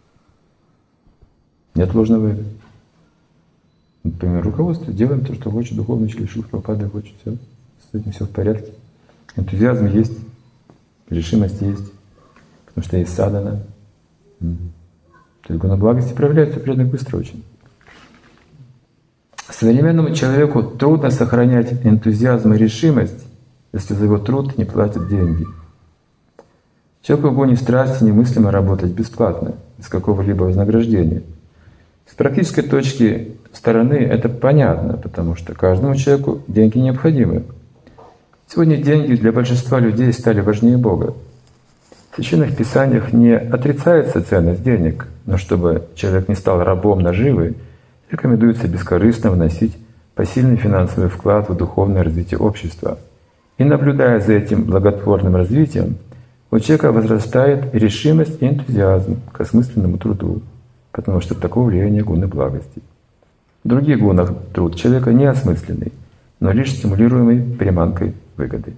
Нет ложного эго. Например, руководство, делаем то, что хочет духовный учитель Шрила Прабхупада, хочет, все, с этим все в порядке. Энтузиазм есть, решимость есть, потому что есть садхана. То есть гуна благости проявляются преданных быстро очень. Современному человеку трудно сохранять энтузиазм и решимость, если за его труд не платят деньги. Человеку в гуне страсти немыслимо работать бесплатно, без какого-либо вознаграждения. С практической точки стороны это понятно, потому что каждому человеку деньги необходимы. Сегодня деньги для большинства людей стали важнее Бога. В священных писаниях не отрицается ценность денег, но чтобы человек не стал рабом наживы, рекомендуется бескорыстно вносить посильный финансовый вклад в духовное развитие общества. И наблюдая за этим благотворным развитием, у человека возрастает решимость и энтузиазм к осмысленному труду, потому что такое влияние гуны благости. В других гунах труд человека не осмысленный, но лишь стимулируемый приманкой выгоды.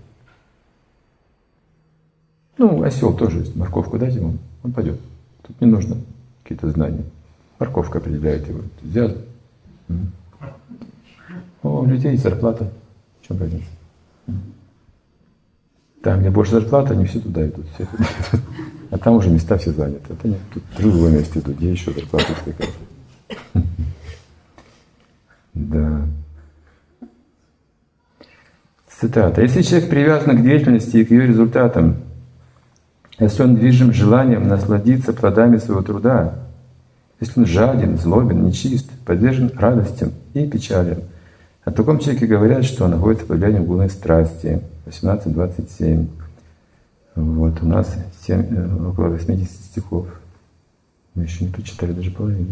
Ну, осел тоже есть. Морковку дать ему, он пойдет. Тут не нужно какие-то знания. Морковка определяет его энтузиазм. У людей есть зарплата. В чем разница? Там, где больше зарплаты, они все туда идут. Все туда идут. А там уже места все заняты. Это нет, тут в другое место идут, где еще зарплата какая-то. Цитата. «Если человек привязан к деятельности и к ее результатам, если он движим желанием насладиться плодами своего труда, если он жаден, злобен, нечист, подвержен радостям и печалям, о таком человеке говорят, что он находится под влиянием гуны страсти». 18:27. Вот у нас около 80 стихов. Мы еще не прочитали даже половину.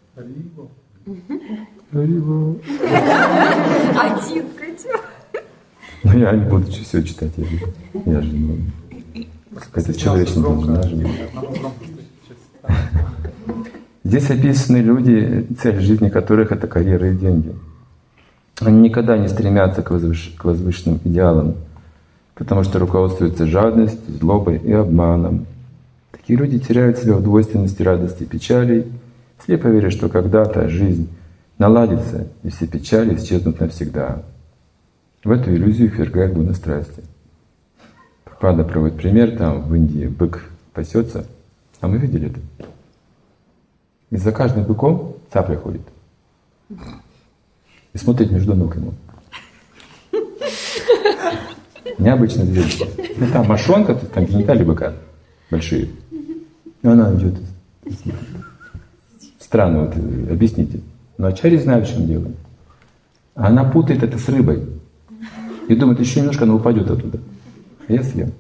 Харибо. Один хотел. Ну я не буду все читать, я же не какая-то человечная должна же быть. Здесь описаны люди, цель жизни которых — это карьера и деньги. Они никогда не стремятся к возвышенным идеалам, потому что руководствуются жадностью, злобой и обманом. Такие люди теряют себя в двойственности радости и печалей, слепо веря, что когда-то жизнь наладится, и все печали исчезнут навсегда. В эту иллюзию ввергает гуна страсти. Прабхупада проводит пример, там в Индии бык пасется, а мы видели это. И за каждым быком цапля ходит. И смотрит между ног ему. Необычное зрелище. Ну там мошонка, там гениталии быка большие. И она идет. Странно, вот объясните. Но ачарьи знают, в чем дело. Она путает это с рыбой. И думает, еще немножко она упадет оттуда. А я съем.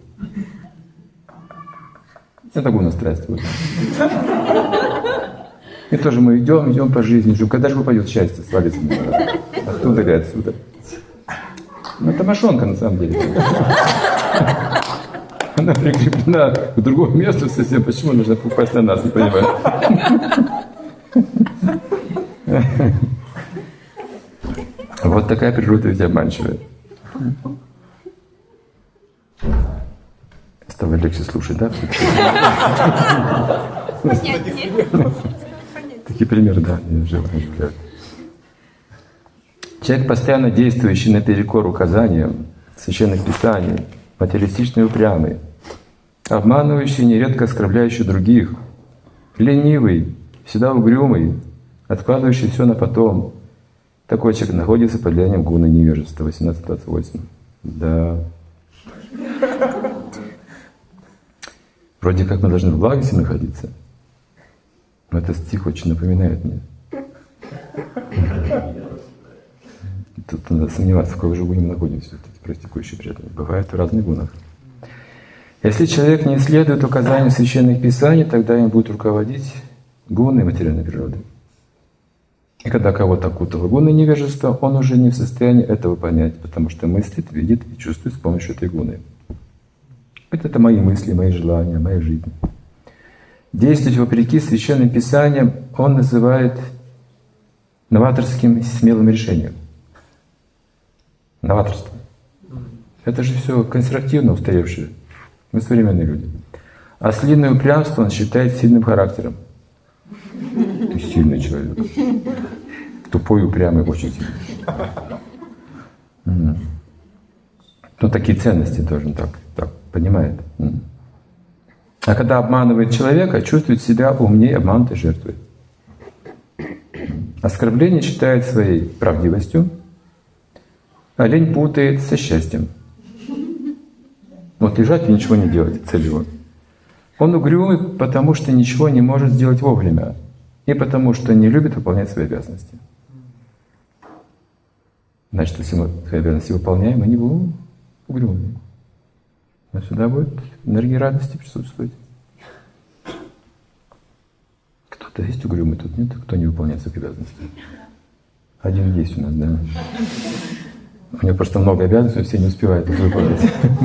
Это гуна страсть. Вот. И тоже мы идем по жизни, ждем, когда же упадет счастье, свалится. Оттуда или отсюда. Ну, это мошонка на самом деле. Она прикреплена к другому месту совсем. Почему нужно попасть на нас, не понимаю. Вот такая природа ведь обманчивая. Стало легче слушать, да? Такие примеры, да, оживляют. Человек, постоянно действующий наперекор указаниям священных писаний, материалистичный и упрямый, обманывающий, нередко оскорбляющий других, ленивый, всегда угрюмый, откладывающий все на потом. Такой человек находится под влиянием гуны невежества. 18:28. Да. Вроде как мы должны в благости находиться. Но этот стих очень напоминает мне. Тут надо сомневаться, в какой же гуне мы находимся, эти практикующие преданные. Бывают в разных гунах. Если человек не исследует указания священных писаний, тогда им будет руководить гуны материальной природы. И когда кого-то окутало гуной невежества, он уже не в состоянии этого понять, потому что мыслит, видит и чувствует с помощью этой гуны. Это мои мысли, мои желания, моя жизнь. Действовать вопреки священным писаниям он называет новаторским смелым решением. Новаторство. Это же все консервативно устаревшее. Мы современные люди. А ослиное упрямство он считает сильным характером. Ты сильный человек. Тупой, упрямый, очень сильный. Ну, такие ценности тоже он так понимает. А когда обманывает человека, чувствует себя умнее обманутой жертвой. Оскорбление считает своей правдивостью, а лень путает со счастьем. Вот лежать и ничего не делать, цель его. Он угрюмый, потому что ничего не может сделать вовремя, и потому что не любит выполнять свои обязанности. Значит, если мы свои обязанности выполняем, мы не будем угрюмыми. Но сюда будет энергия радости присутствовать. Кто-то есть угрюмый, тут нет, кто не выполняет свои обязанности. Один есть у нас, да. У него просто много обязанностей, все не успевают их выполнять.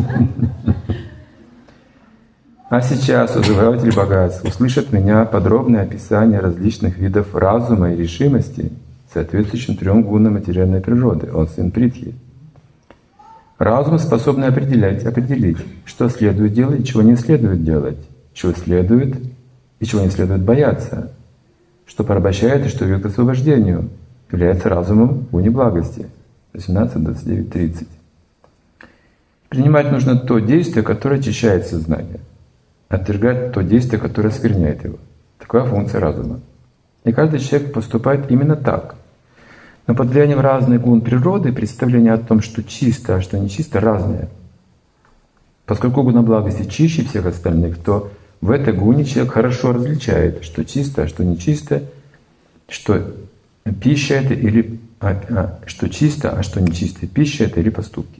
А сейчас, узыватель богатств, услышит меня подробное описание различных видов разума и решимости, соответствующим 3 гунам материальной природы. Он сын Притхи. Разум способен определить, что следует делать и чего не следует делать, чего следует и чего не следует бояться, что порабощает и что ведет к освобождению, является разумом в гуне благости. 18, 29, 30. Принимать нужно то действие, которое очищает сознание, отвергать то действие, которое оскверняет его. Такова функция разума. И каждый человек поступает именно так. Но под влиянием разных гун природы представление о том, что чисто, а что нечисто, разное. Поскольку гуна благости чище всех остальных, то в этой гуне человек хорошо различает, что чисто, а что нечисто, что пища это или что чисто, а что нечисто, пища это или поступки.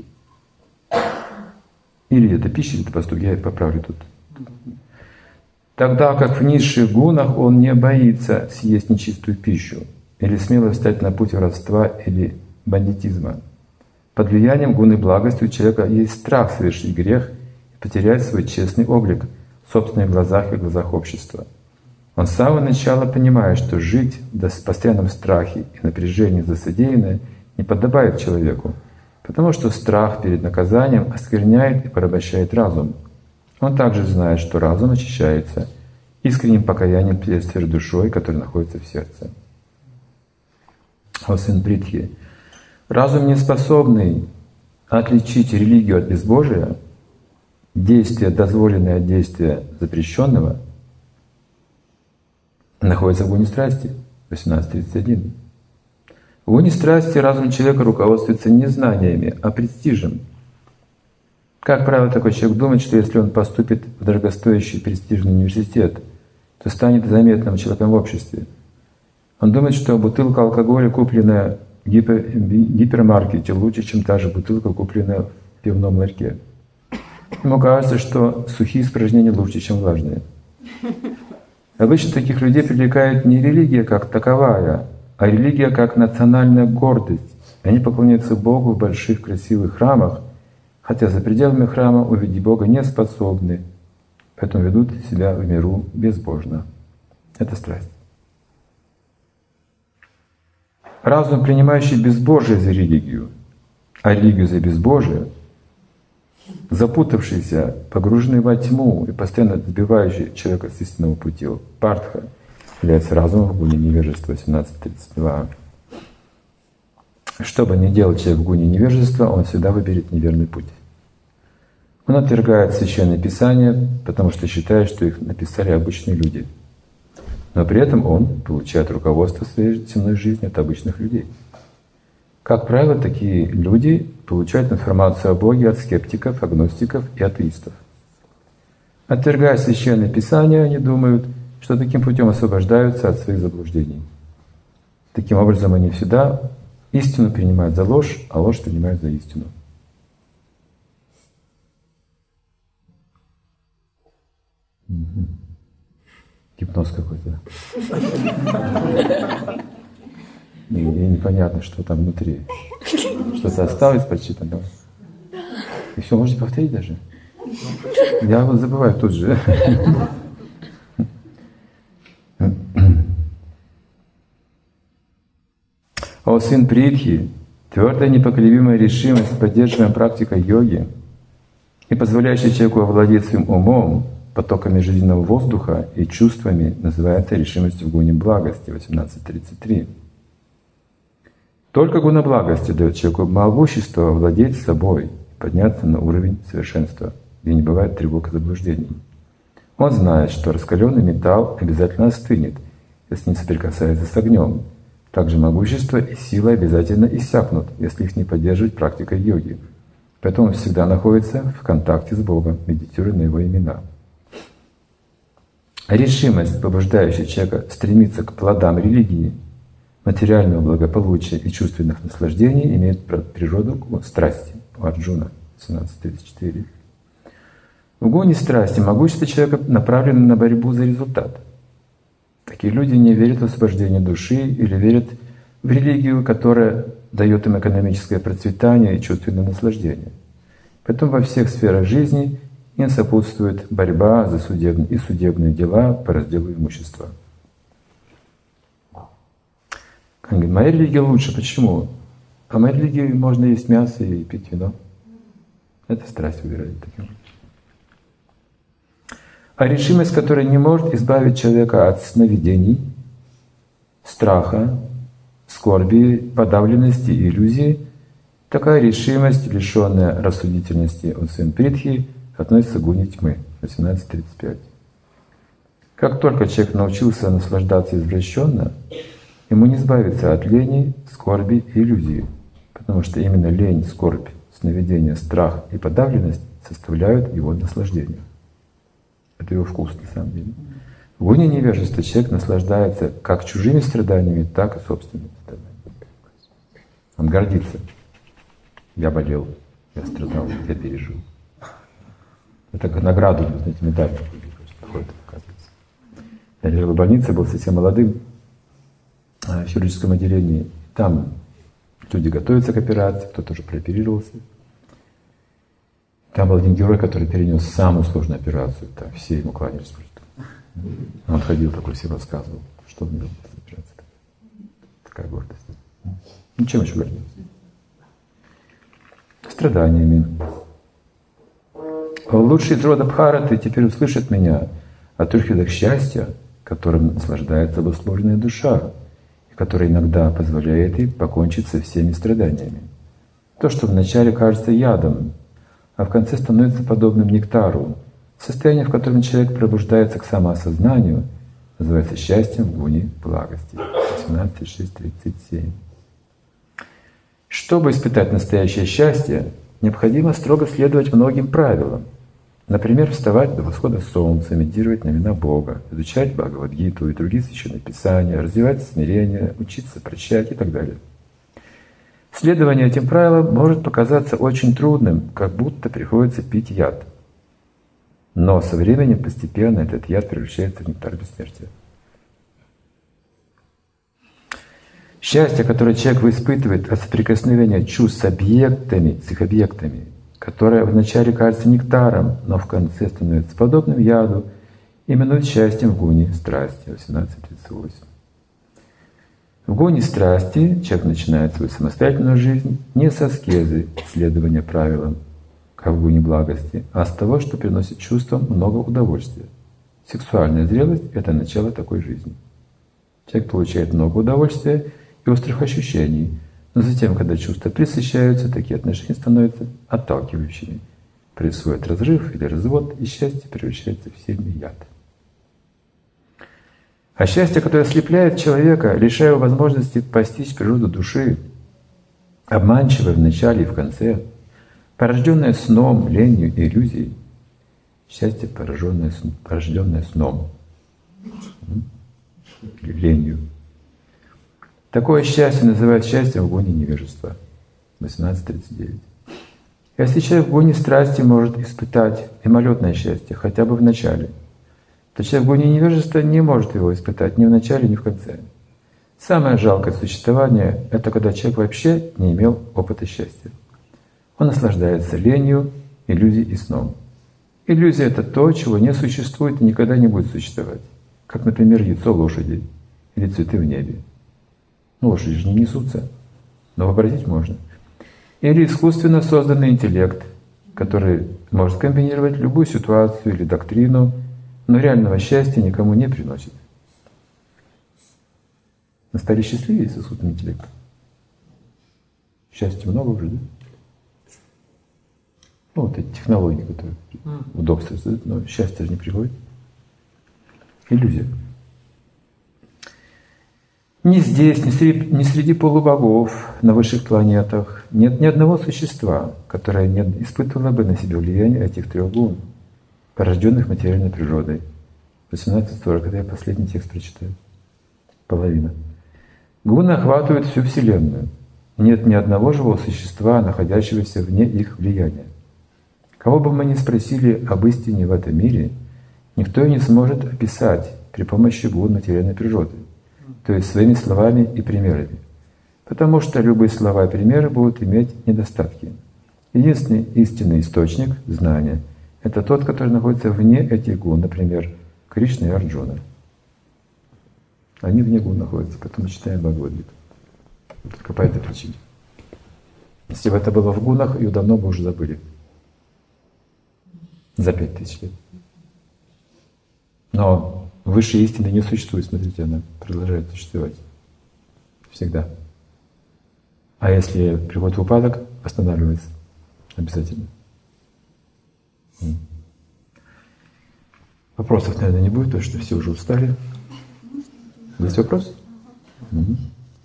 Или это пища, или это поступки, я поправлю тут. Тогда как в низших гунах он не боится съесть нечистую пищу или смело встать на путь воровства или бандитизма. Под влиянием гуны благости у человека есть страх совершить грех и потерять свой честный облик в собственных глазах и в глазах общества. Он с самого начала понимает, что жить в постоянном страхе и напряжении за содеянное не подобает человеку, потому что страх перед наказанием оскверняет и порабощает разум. Он также знает, что разум очищается искренним покаянием перед сферой душой, которая находится в сердце. О сын Притхи, разум, не способный отличить религию от безбожия, действие, дозволенное от действия запрещенного, находится в гуне страсти, 18.31. В гуне страсти разум человека руководствуется не знаниями, а престижем. Как правило, такой человек думает, что если он поступит в дорогостоящий престижный университет, то станет заметным человеком в обществе. Он думает, что бутылка алкоголя, купленная в гипермаркете, лучше, чем та же бутылка, купленная в пивном ларьке. Ему кажется, что сухие испражнения лучше, чем влажные. Обычно таких людей привлекает не религия как таковая, а религия как национальная гордость. Они поклоняются Богу в больших красивых храмах, хотя за пределами храма увидеть Бога не способны, поэтому ведут себя в миру безбожно. Это страсть. Разум, принимающий безбожие за религию, а религию за безбожие, запутавшийся, погруженный во тьму и постоянно сбивающий человека с истинного пути, партха, является разумом в гуне невежества, 18.32. Что бы ни делал человек в гуне невежества, он всегда выберет неверный путь. Он отвергает Священное Писание, потому что считает, что их написали обычные люди. Но при этом он получает руководство своей земной жизнью от обычных людей. Как правило, такие люди получают информацию о Боге от скептиков, агностиков и атеистов. Отвергая Священное Писание, они думают, что таким путем освобождаются от своих заблуждений. Таким образом, они всегда истину принимают за ложь, а ложь принимают за истину. Гипноз какой-то. И непонятно, что там внутри. Что-то осталось прочитанного. И все, можете повторить даже? Я вот забываю тут же. О сын Притхи, твердая непоколебимая решимость, поддерживаемая практикой йоги и позволяющая человеку овладеть своим умом, потоками жизненного воздуха и чувствами, называется решимостью в гуне благости, 18.33. Только гуна благости дает человеку могущество овладеть собой, подняться на уровень совершенства, где не бывает тревог и заблуждений. Он знает, что раскаленный металл обязательно остынет, если не соприкасается с огнем. Также могущество и сила обязательно иссякнут, если их не поддерживать практикой йоги. Поэтому он всегда находится в контакте с Богом, медитируя на Его имена. Решимость, побуждающая человека стремиться к плодам религии, материального благополучия и чувственных наслаждений, имеет природу страсти у Арджуна, 17.34. В гуне страсти могущество человека направлено на борьбу за результат. Такие люди не верят в освобождение души или верят в религию, которая дает им экономическое процветание и чувственное наслаждение. Поэтому во всех сферах жизни им сопутствует борьба за судебные дела по разделу имущества. Он говорит, моя религия лучше. Почему? А в моей религии можно есть мясо и пить вино. Это страсть выбирает таким образом. А решимость, которая не может избавить человека от сновидений, страха, скорби, подавленности и иллюзии, такая решимость, лишенная рассудительности от сын Притхи, относится к гуне тьмы, 18.35. Как только человек научился наслаждаться извращенно, ему не избавиться от лени, скорби и иллюзии, потому что именно лень, скорбь, сновидение, страх и подавленность составляют его наслаждение. Это его вкус на самом деле. В гуне невежества человек наслаждается как чужими страданиями, так и собственными страданиями. Он гордится. Я болел, я страдал, я пережил. Это как награду, знаете, медаль приходит, оказывается. Я лежал в больнице, был совсем молодым, в хирургическом отделении. Там люди готовятся к операции, кто-то уже прооперировался. Там был один герой, который перенес самую сложную операцию. Там все ему кланялись просто. Он ходил такой, всем рассказывал, что у него после операции. Такая гордость. Ну, чем еще гордиться? Страданиями. Лучший из рода Бхараты теперь услышит меня о трех видах счастья, которым наслаждается обусловленная душа, и которая иногда позволяет ей покончить со всеми страданиями. То, что вначале кажется ядом, а в конце становится подобным нектару, состояние, в котором человек пробуждается к самоосознанию, называется счастьем в гуне благости. 18.6.37. Чтобы испытать настоящее счастье, необходимо строго следовать многим правилам. Например, вставать до восхода солнца, медитировать на имена Бога, изучать Бхагавад-гиту и другие священные писания, развивать смирение, учиться прощать и так далее. Следование этим правилам может показаться очень трудным, как будто приходится пить яд. Но со временем постепенно этот яд превращается в нектар бессмертия. Счастье, которое человек испытывает от соприкосновения чувств с объектами, с их объектами, которое вначале кажется нектаром, но в конце становится подобным яду, именуют счастьем в гуне страсти. 18.38. В гуне страсти человек начинает свою самостоятельную жизнь не с аскезы, следования правилам, как в гуне благости, а с того, что приносит чувствам много удовольствия. Сексуальная зрелость — это начало такой жизни. Человек получает много удовольствия и острых ощущений, но затем, когда чувства пресыщаются, такие отношения становятся отталкивающими. Происходит разрыв или развод, и счастье превращается в сильный яд. А счастье, которое ослепляет человека, лишая его возможности постичь природу души, обманчивое в начале и в конце, порожденное сном, ленью и иллюзией. Счастье, порожденное сном, ленью. Такое счастье называют счастьем в гуне невежества. 18.39. Если человек в гуне страсти может испытать мимолетное счастье, хотя бы в начале, то человек в гуне невежества не может его испытать ни в начале, ни в конце. Самое жалкое существование — это когда человек вообще не имел опыта счастья. Он наслаждается ленью, иллюзией и сном. Иллюзия — это то, чего не существует и никогда не будет существовать. Как, например, яйцо лошади или цветы в небе. Ну, лошади же не несутся, но вообразить можно. Или искусственно созданный интеллект, который может комбинировать любую ситуацию или доктрину, но реального счастья никому не приносит. Мы стали счастливее с искусственным интеллектом. Счастья много уже, да? Ну, вот эти технологии, которые удобства создают, но счастье же не приходит. Иллюзия. Ни здесь, ни среди полубогов на высших планетах нет ни одного существа, которое не испытывало бы на себе влияние этих трех гун, порожденных материальной природой. 18.40, это я последний текст прочитаю. Половина. Гуны охватывают всю Вселенную. Нет ни одного живого существа, находящегося вне их влияния. Кого бы мы ни спросили об истине в этом мире, никто и не сможет описать при помощи гун материальной природы, то есть своими словами и примерами. Потому что любые слова и примеры будут иметь недостатки. Единственный истинный источник знания — это тот, который находится вне этих гун, например, Кришна и Арджуна. Они вне гун находятся, поэтому мы читаем Бхагавад-гиту. Только по этой причине. Если бы это было в гунах, ее давно бы уже забыли. За 5000 лет. Но высшей истины не существует, смотрите, она продолжает существовать. Всегда. А если приходит в упадок, останавливается. Обязательно. Вопросов, наверное, не будет, потому что все уже устали. Есть вопрос? Угу.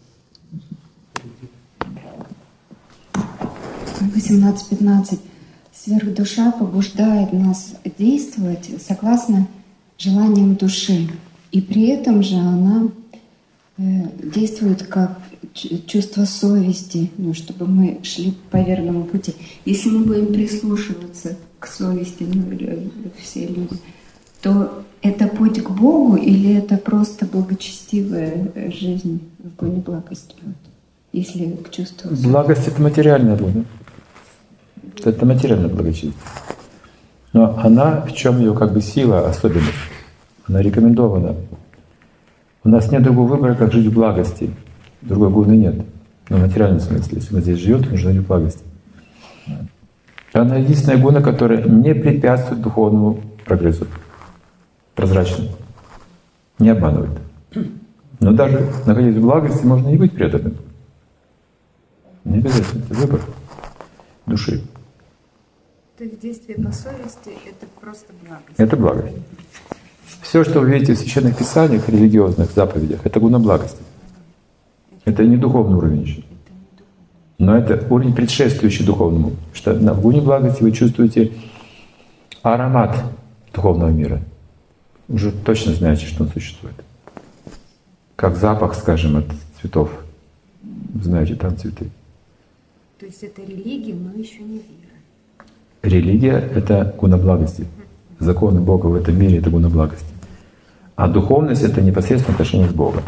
18:15. Сверхдуша побуждает нас действовать согласно желаниям души. И при этом же она действует как чувство совести, ну, чтобы мы шли по верному пути. Если мы будем прислушиваться к совести, ну, все люди, то это путь к Богу или это просто благочестивая жизнь в гуне благости? Если к чувству совести. Благость — это материальная гуна. Это материальное благочестие. Но она, в чем ее как бы сила, особенность? Она рекомендована. У нас нет другого выбора, как жить в благости. Другой гуны нет. Но в материальном смысле. Если он здесь живет, он живет в благости. Она единственная гуна, которая не препятствует духовному прогрессу. Прозрачно. Не обманывает. Но даже находясь в благости, можно не быть преданным. Не обязательно. Это выбор души. То есть действие по совести — это просто благость. Это благость. Все, что вы видите в священных писаниях, религиозных заповедях, это гуна благости. Это не духовный уровень еще. Но это уровень, предшествующий духовному. Потому что на гуне благости вы чувствуете аромат духовного мира. Уже точно знаете, что он существует. Как запах, скажем, от цветов. Знаете, там цветы. То есть это религия, но еще не вера. Религия — это гуна благости. Законы Бога в этом мире — это гуна благости. А духовность — это непосредственное отношение с Богом.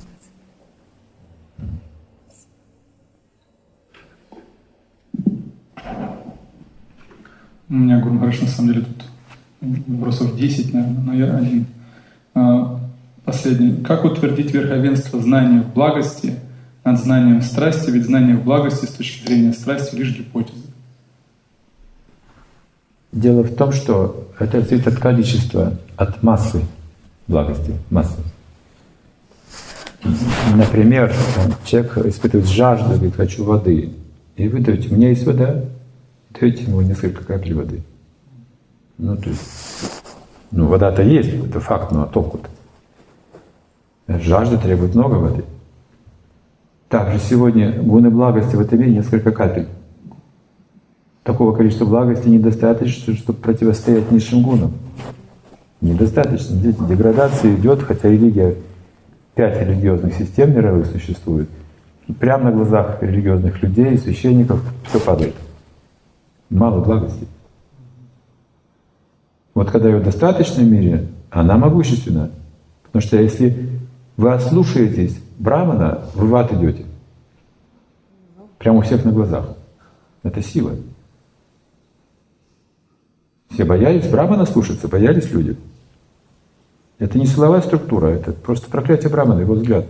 У меня, Гуру Махарадж, на самом деле тут вопросов 10, наверное, но я один. Последний. Как утвердить верховенство знания в благости над знанием страсти? Ведь знание в благости с точки зрения страсти лишь гипотеза. Дело в том, что это зависит от количества, от массы благости, массы. Например, человек испытывает жажду, говорит: хочу воды. И вы даете: у меня есть вода, даете ему несколько капель воды. Ну, то есть, вода-то есть, это факт, но толку-то? Жажда требует много воды. Также сегодня гуны благости в этом мире несколько капель. Такого количества благости недостаточно, чтобы противостоять низшим гунам. Недостаточно. Видите, деградация идет, хотя религия, 5 религиозных систем мировых существует. И прямо на глазах религиозных людей, священников все падает. Мало благости. Вот когда ее достаточно в мире, она могущественна. Потому что если вы ослушаетесь брамана, вы в ад идете. Прямо у всех на глазах. Это сила. Все боялись брамана слушаться, боялись люди. Это не силовая структура, это просто проклятие брамана, его взгляд.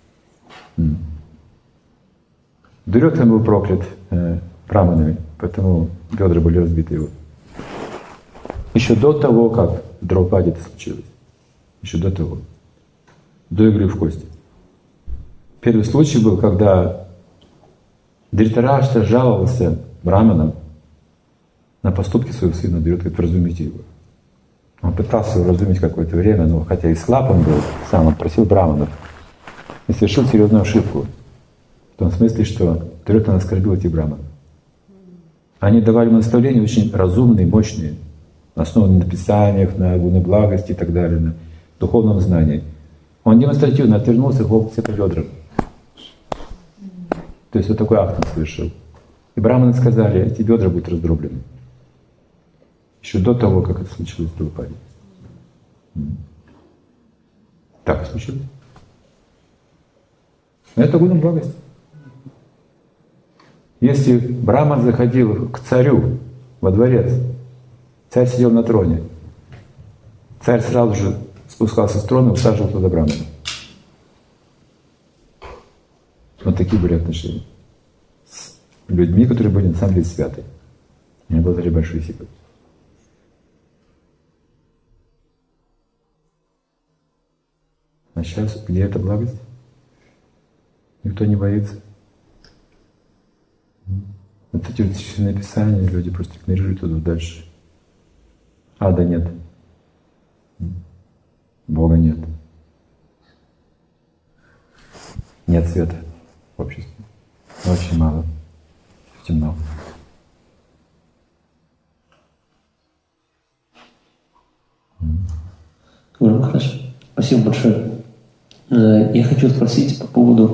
Дурёдхан был проклят браманами, поэтому бедра были разбиты его. Еще до того, как в Драупаде это случилось. Еще до того. До игры в кости. Первый случай был, когда Дритараштра жаловался браманам на поступки своего сына, говорит: вразумите его. Он пытался его вразумить какое-то время, но хотя и слаб он был, сам он просил браманов, и совершил серьезную ошибку. В том смысле, что Дурёдхан оскорбил этих браманов. Они давали ему наставления очень разумные, мощные, основанные на писаниях, на гуне благости и так далее, на духовном знании. Он демонстративно отвернулся и хлопал себя по бедрам. То есть вот такой акт он совершил. И браманы сказали: эти бедра будут раздроблены. Еще до того, как это случилось в Драупаде. Так и случилось. Но это гуна благости. Если браман заходил к царю во дворец, царь сидел на троне, царь сразу же спускался с трона и усаживал туда брамана. Вот такие были отношения с людьми, которые были на самом деле святы. Они обладали большой силой. А сейчас где эта благость? Никто не боится. Вот эти вот священные писания люди просто игнорируют, идут дальше. Ада нет. Бога нет. Нет света в обществе. Очень мало. Темно. Гуру Махарадж, спасибо большое. Я хочу спросить по поводу...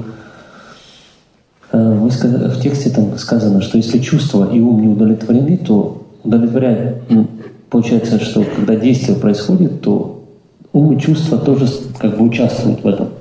Вы сказали, в тексте там сказано, что если чувства и ум не удовлетворены, то удовлетворяет. Получается, что когда действие происходит, то ум и чувства тоже как бы участвуют в этом.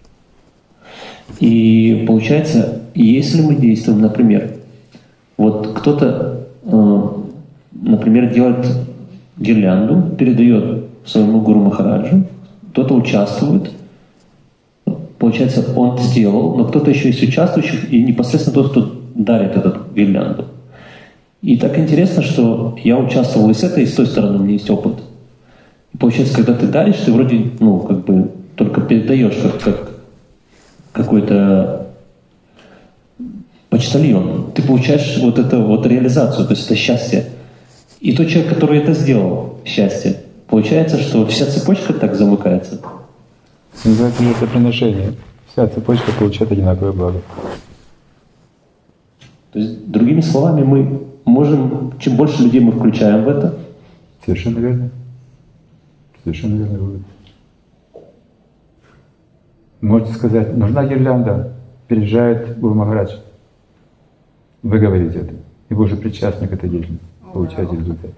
И получается, если мы действуем, например, вот кто-то, например, делает гирлянду, передает своему Гуру Махараджу, кто-то участвует, получается, он сделал, но кто-то еще есть участвующих, и непосредственно тот, кто дарит эту гирлянду. И так интересно, что я участвовал и с этой, и с той стороны, у меня есть опыт. И получается, когда ты даришь, ты вроде, как бы только передаешь как какой-то почтальон. Ты получаешь вот эту вот реализацию, то есть это счастье. И тот человек, который это сделал, счастье, получается, что вся цепочка так замыкается. Называется жертвоприношение. Вся цепочка получает одинаковое благо. То есть, другими словами, мы можем, чем больше людей мы включаем в это. Совершенно верно. Совершенно верно вывод. Можете сказать, нужна гирлянда, переезжает Гуру Махарадж. Вы говорите это. И вы уже причастны к этой деятельности. Получаете результат.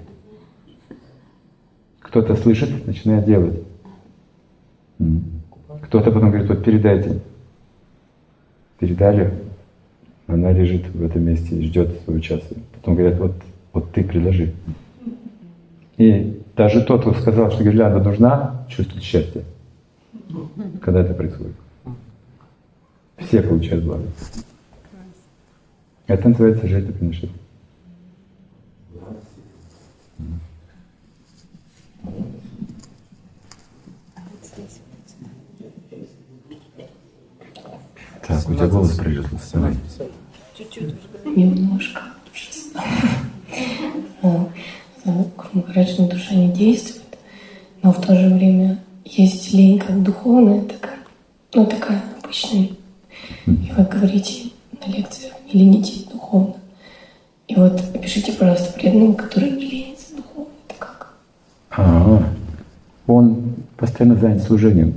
Кто-то слышит, начинает делать. Кто-то потом говорит, вот передайте. Передали, она лежит в этом месте и ждет своего часа. Потом говорят, вот ты предложи. И даже тот, кто сказал, что гирлянда нужна, чувствует счастье, когда это происходит. Все получают благо. Это называется жертвоприношение. Так, у тебя голос прорезался. Давай. Чуть-чуть. Немножко. Гуру Махарадж, душа не действует, но в то же время есть лень как духовная, такая обычная. И вы говорите на лекциях, не ленитесь духовно. И вот пишите, пожалуйста, преданным, который не ленится духовно. Это как? Он постоянно занят служением.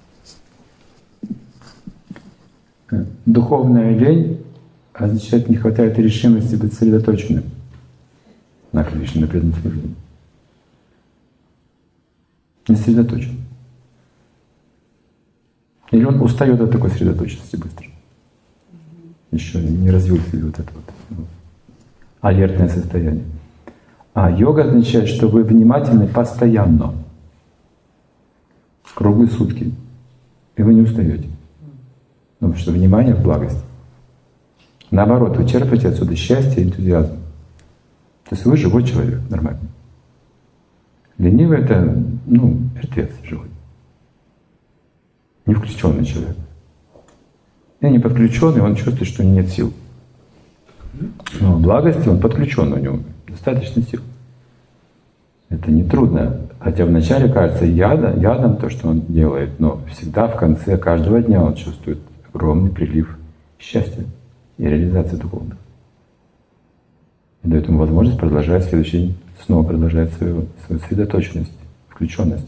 Духовная лень означает, не хватает решимости быть сосредоточенным на Кришне, на преданном служении. Не сосредоточен. Или он устает от такой сосредоточенности быстро. Еще не развил себе вот это алертное состояние. А йога означает, что вы внимательны постоянно, круглые сутки, и вы не устаете. Потому что внимание в благости. Наоборот, вы черпаете отсюда счастье и энтузиазм. То есть вы живой человек, нормальный. Ленивый — это, мертвец живой. Не включенный человек. И не подключенный, он чувствует, что у него нет сил. Но в благости он подключен, у него достаточно сил. Это не трудно. Хотя вначале кажется ядом то, что он делает, но всегда в конце каждого дня он чувствует огромный прилив счастья и реализации духовного. И дает ему возможность продолжать следующий день, снова продолжать свою сосредоточенность, включенность.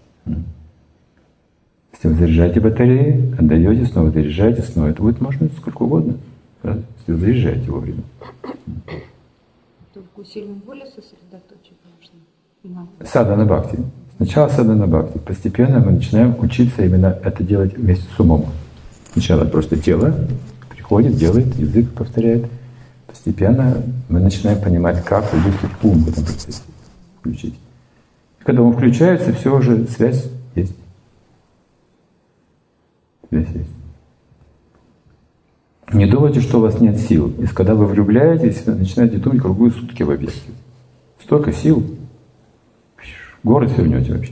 Если вы заряжаете батареи, отдаете, снова заряжаете, снова. Это будет можно сколько угодно. Правда? Если вы заряжаете вовремя. Только усилием воли сосредоточить нужно. Садхана бхакти. Сначала садхана бхакти. Постепенно мы начинаем учиться именно это делать вместе с умом. Сначала просто тело приходит, делает, язык повторяет. Постепенно мы начинаем понимать, как действует ум в этом процессе. Включить. И когда ум включается, все уже связь есть. Связь есть. Не думайте, что у вас нет сил. И когда вы влюбляетесь, вы начинаете думать круглые сутки в объекте. Столько сил, город свернете вообще.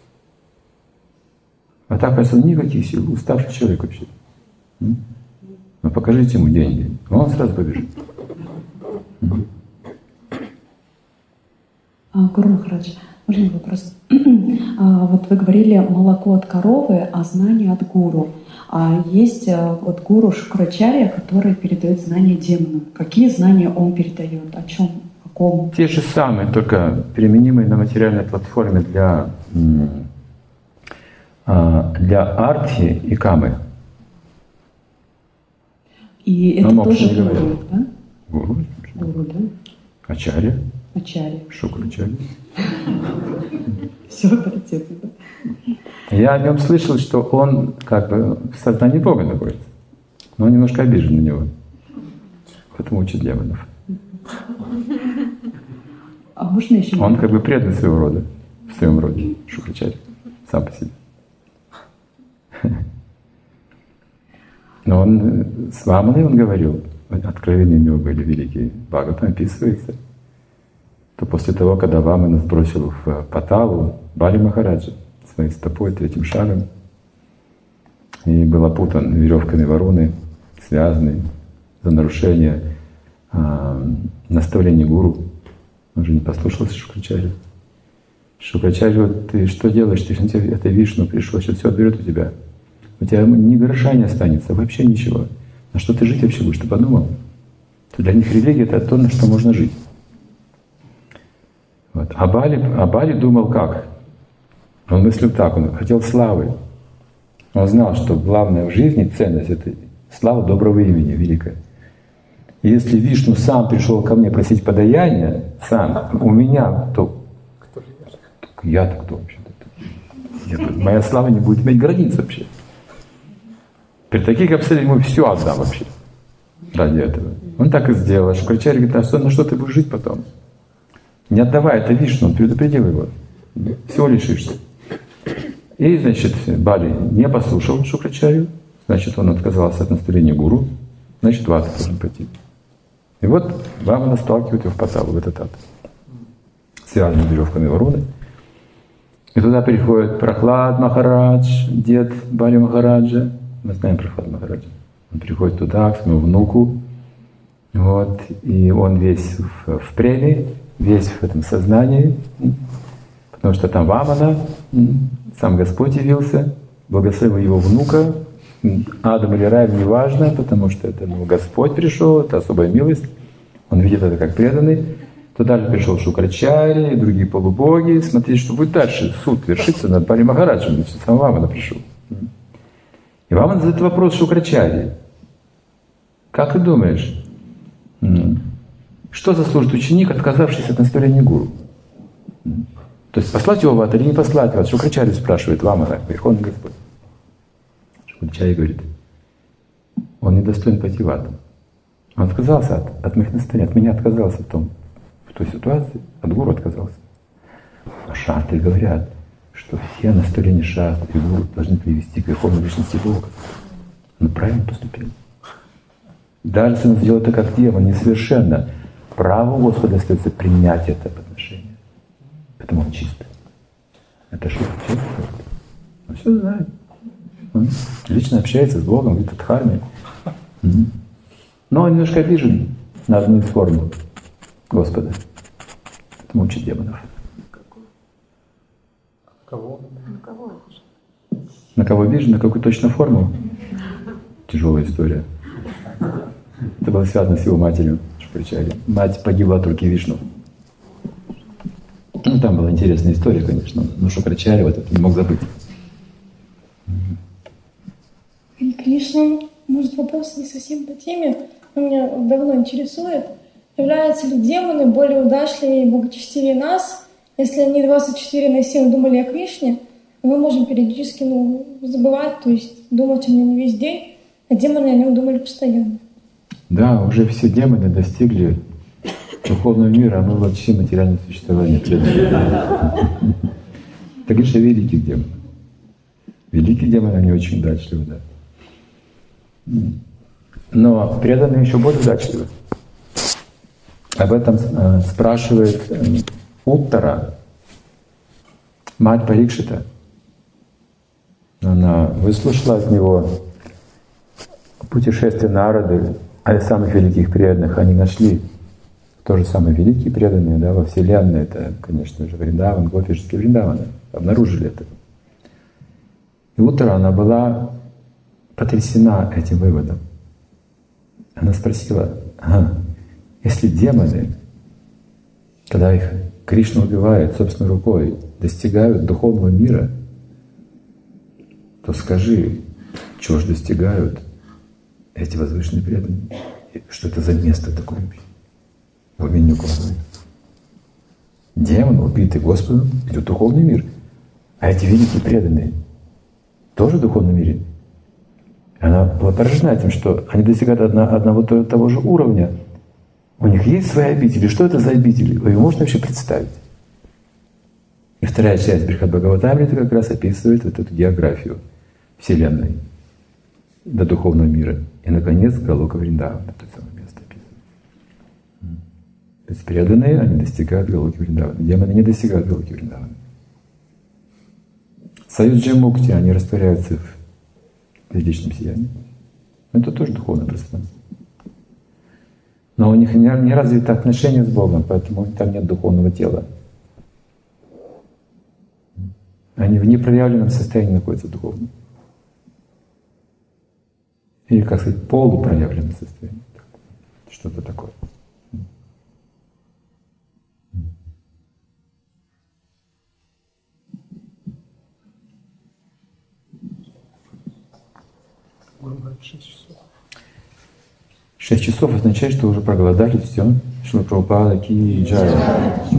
А так, кажется, никаких сил, уставший человек вообще. Но покажите ему деньги, он сразу побежит. Гуру Махарадж, можно вопрос? Вот вы говорили молоко от коровы, а знание от гуру. А есть вот гуру Шукрачарья, который передает знания демонам. Какие знания он передает? О чем? О ком? Те же самые, только применимые на материальной платформе для арти и камы. И это Нам тоже не гуру, говорят. да? Гуру. Гуру, да? Ачарья. Ачарья. Шукрачарья. Все авторитеты, да? Я о нем слышал, что он как бы в сознании Бога находится. Но он немножко обижен на него. Поэтому учит демонов. А можно еще? Он как бы предан своего рода. В своем роде. Шукрачарья. Сам по себе. Но он с Ваманой он говорил, откровения у него были великие. Бхагаватам описывается, то после того, когда Вамана сбросил в Паталу Бали Махараджа своей стопой, третьим шагом, и был опутан веревками Варуны, связанный за нарушение наставлений гуру. Он же не послушался Шукрачарьи. Шукрачарья, вот ты что делаешь? Ты это Вишну пришел, сейчас все отберет у тебя. У тебя ни гроша не останется, вообще ничего. На что ты жить вообще будешь? Ты подумал? Для них религия — это то, на что можно жить. Вот. А Бали думал как? Он мыслил так, он хотел славы. Он знал, что главное в жизни, ценность — это слава доброго имени, великая. И если Вишну сам пришел ко мне просить подаяния, сам, у меня, то я-то кто вообще-то? Моя слава не будет иметь границ вообще. При таких обстоятельствах ему все отдам вообще ради этого. Он так и сделал. Шукрачарья говорит: а на что ты будешь жить потом? Не отдавай это Вишну, он предупредил его. Всего лишишься. И, значит, Бали не послушал Шукрачарью, значит, он отказался от наставления гуру, значит, в ад должен пойти. И вот Вамана сталкивает его в Паталу, в этот ад, связанный веревками Варуны. И туда приходит Прахлад Махарадж, дед Бали Махараджа. Мы знаем Прахлад Махараджа. Он приходит туда, к своему внуку. Вот, и он весь в премии, весь в этом сознании. Потому что там Вамана, сам Господь явился, благословил его внука. Адам или рай, неважно, потому что это Господь пришел, это особая милость. Он видит это как преданный. Туда же пришел Шукрачарья и другие полубоги. Смотрите, что будет дальше. Суд вершится над Бали Махараджем. Значит, сам Вамана пришел. И Вамана задает вопрос Шукрачарье. Как ты думаешь, что заслужит ученик, отказавшийся от наставления гуру? То есть послать его в ад или не послать в ад? Шукрачарья спрашивает Вамана, Верховный Господь. Шукрачарья говорит: он не достоин пойти в ад. Он отказался от моих наставлений, от меня отказался в той ситуации, от гуру отказался. Но шастры говорят, что все наставления шастры и гуру должны привести к верховной личности Бога. Он правильно поступил. Даже если он сделал это как демон, несовершенно, право Господа остается принять это в отношение. Поэтому он чистый. Это что? Он все знает. Он лично общается с Богом, говорит о дхарме. Но он немножко обижен на одну из форм Господа. Поэтому учит демонов. Кого? На кого обижен, на какую точно форму? Тяжелая история. Это было связано с его матерью Шукрачарьи. Мать погибла от руки Вишну. Ну, там была интересная история, конечно, но Шукрачарья вот это не мог забыть. И Кришна, может, вопрос не совсем по теме, но меня давно интересует. Являются ли демоны более удачливее и благочестивее нас? Если они 24/7 думали о Кришне, мы можем периодически забывать, то есть думать о нем весь день, а демоны о нем думали постоянно. Да, уже все демоны достигли духовного мира, а мы вообще материальное существование. Это Кришна великий демон. Великие демоны, они очень удачливы, да. Но преданные еще более удачливы. Об этом спрашивает Уттара, мать Парикшита. Она выслушала от него путешествие Нарады, а самых великих преданных они нашли. Тоже самые великие преданные, да, во Вселенной. Это, конечно же, Вриндаван, Гопишский Вриндаван. Обнаружили это. И Уттара, она была потрясена этим выводом. Она спросила: если демоны, когда их Кришна убивает собственной рукой, достигают духовного мира, то скажи, чего же достигают эти возвышенные преданные? Что это за место такое любви? В уме не укладывается. Демон, убитый Господом, идет в духовный мир. А эти великие преданные тоже в духовном мире. Она была поражена тем, что они достигают одного того же уровня. У них есть свои обители. Что это за обители? Вы можно вообще представить? И вторая часть Брихад Бхагаватамриты как раз описывает вот эту географию Вселенной до духовного мира. И, наконец, Галока Вриндавана, то самое место описывает. То есть преданные, они достигают Галоки Вриндавана. Демоны не достигают Галоки Вриндавана. Саюджа Мукти, они растворяются в вечном сиянии. Это тоже духовное пространство. Но у них не развито отношения с Богом, поэтому там нет духовного тела. Они в непроявленном состоянии находятся духовно. Или, как сказать, полупроявленном состоянии. Что-то такое. Грубо 6 часов. 6 часов означает, что уже проголодались, все. Шрила Прабхупада ки джай.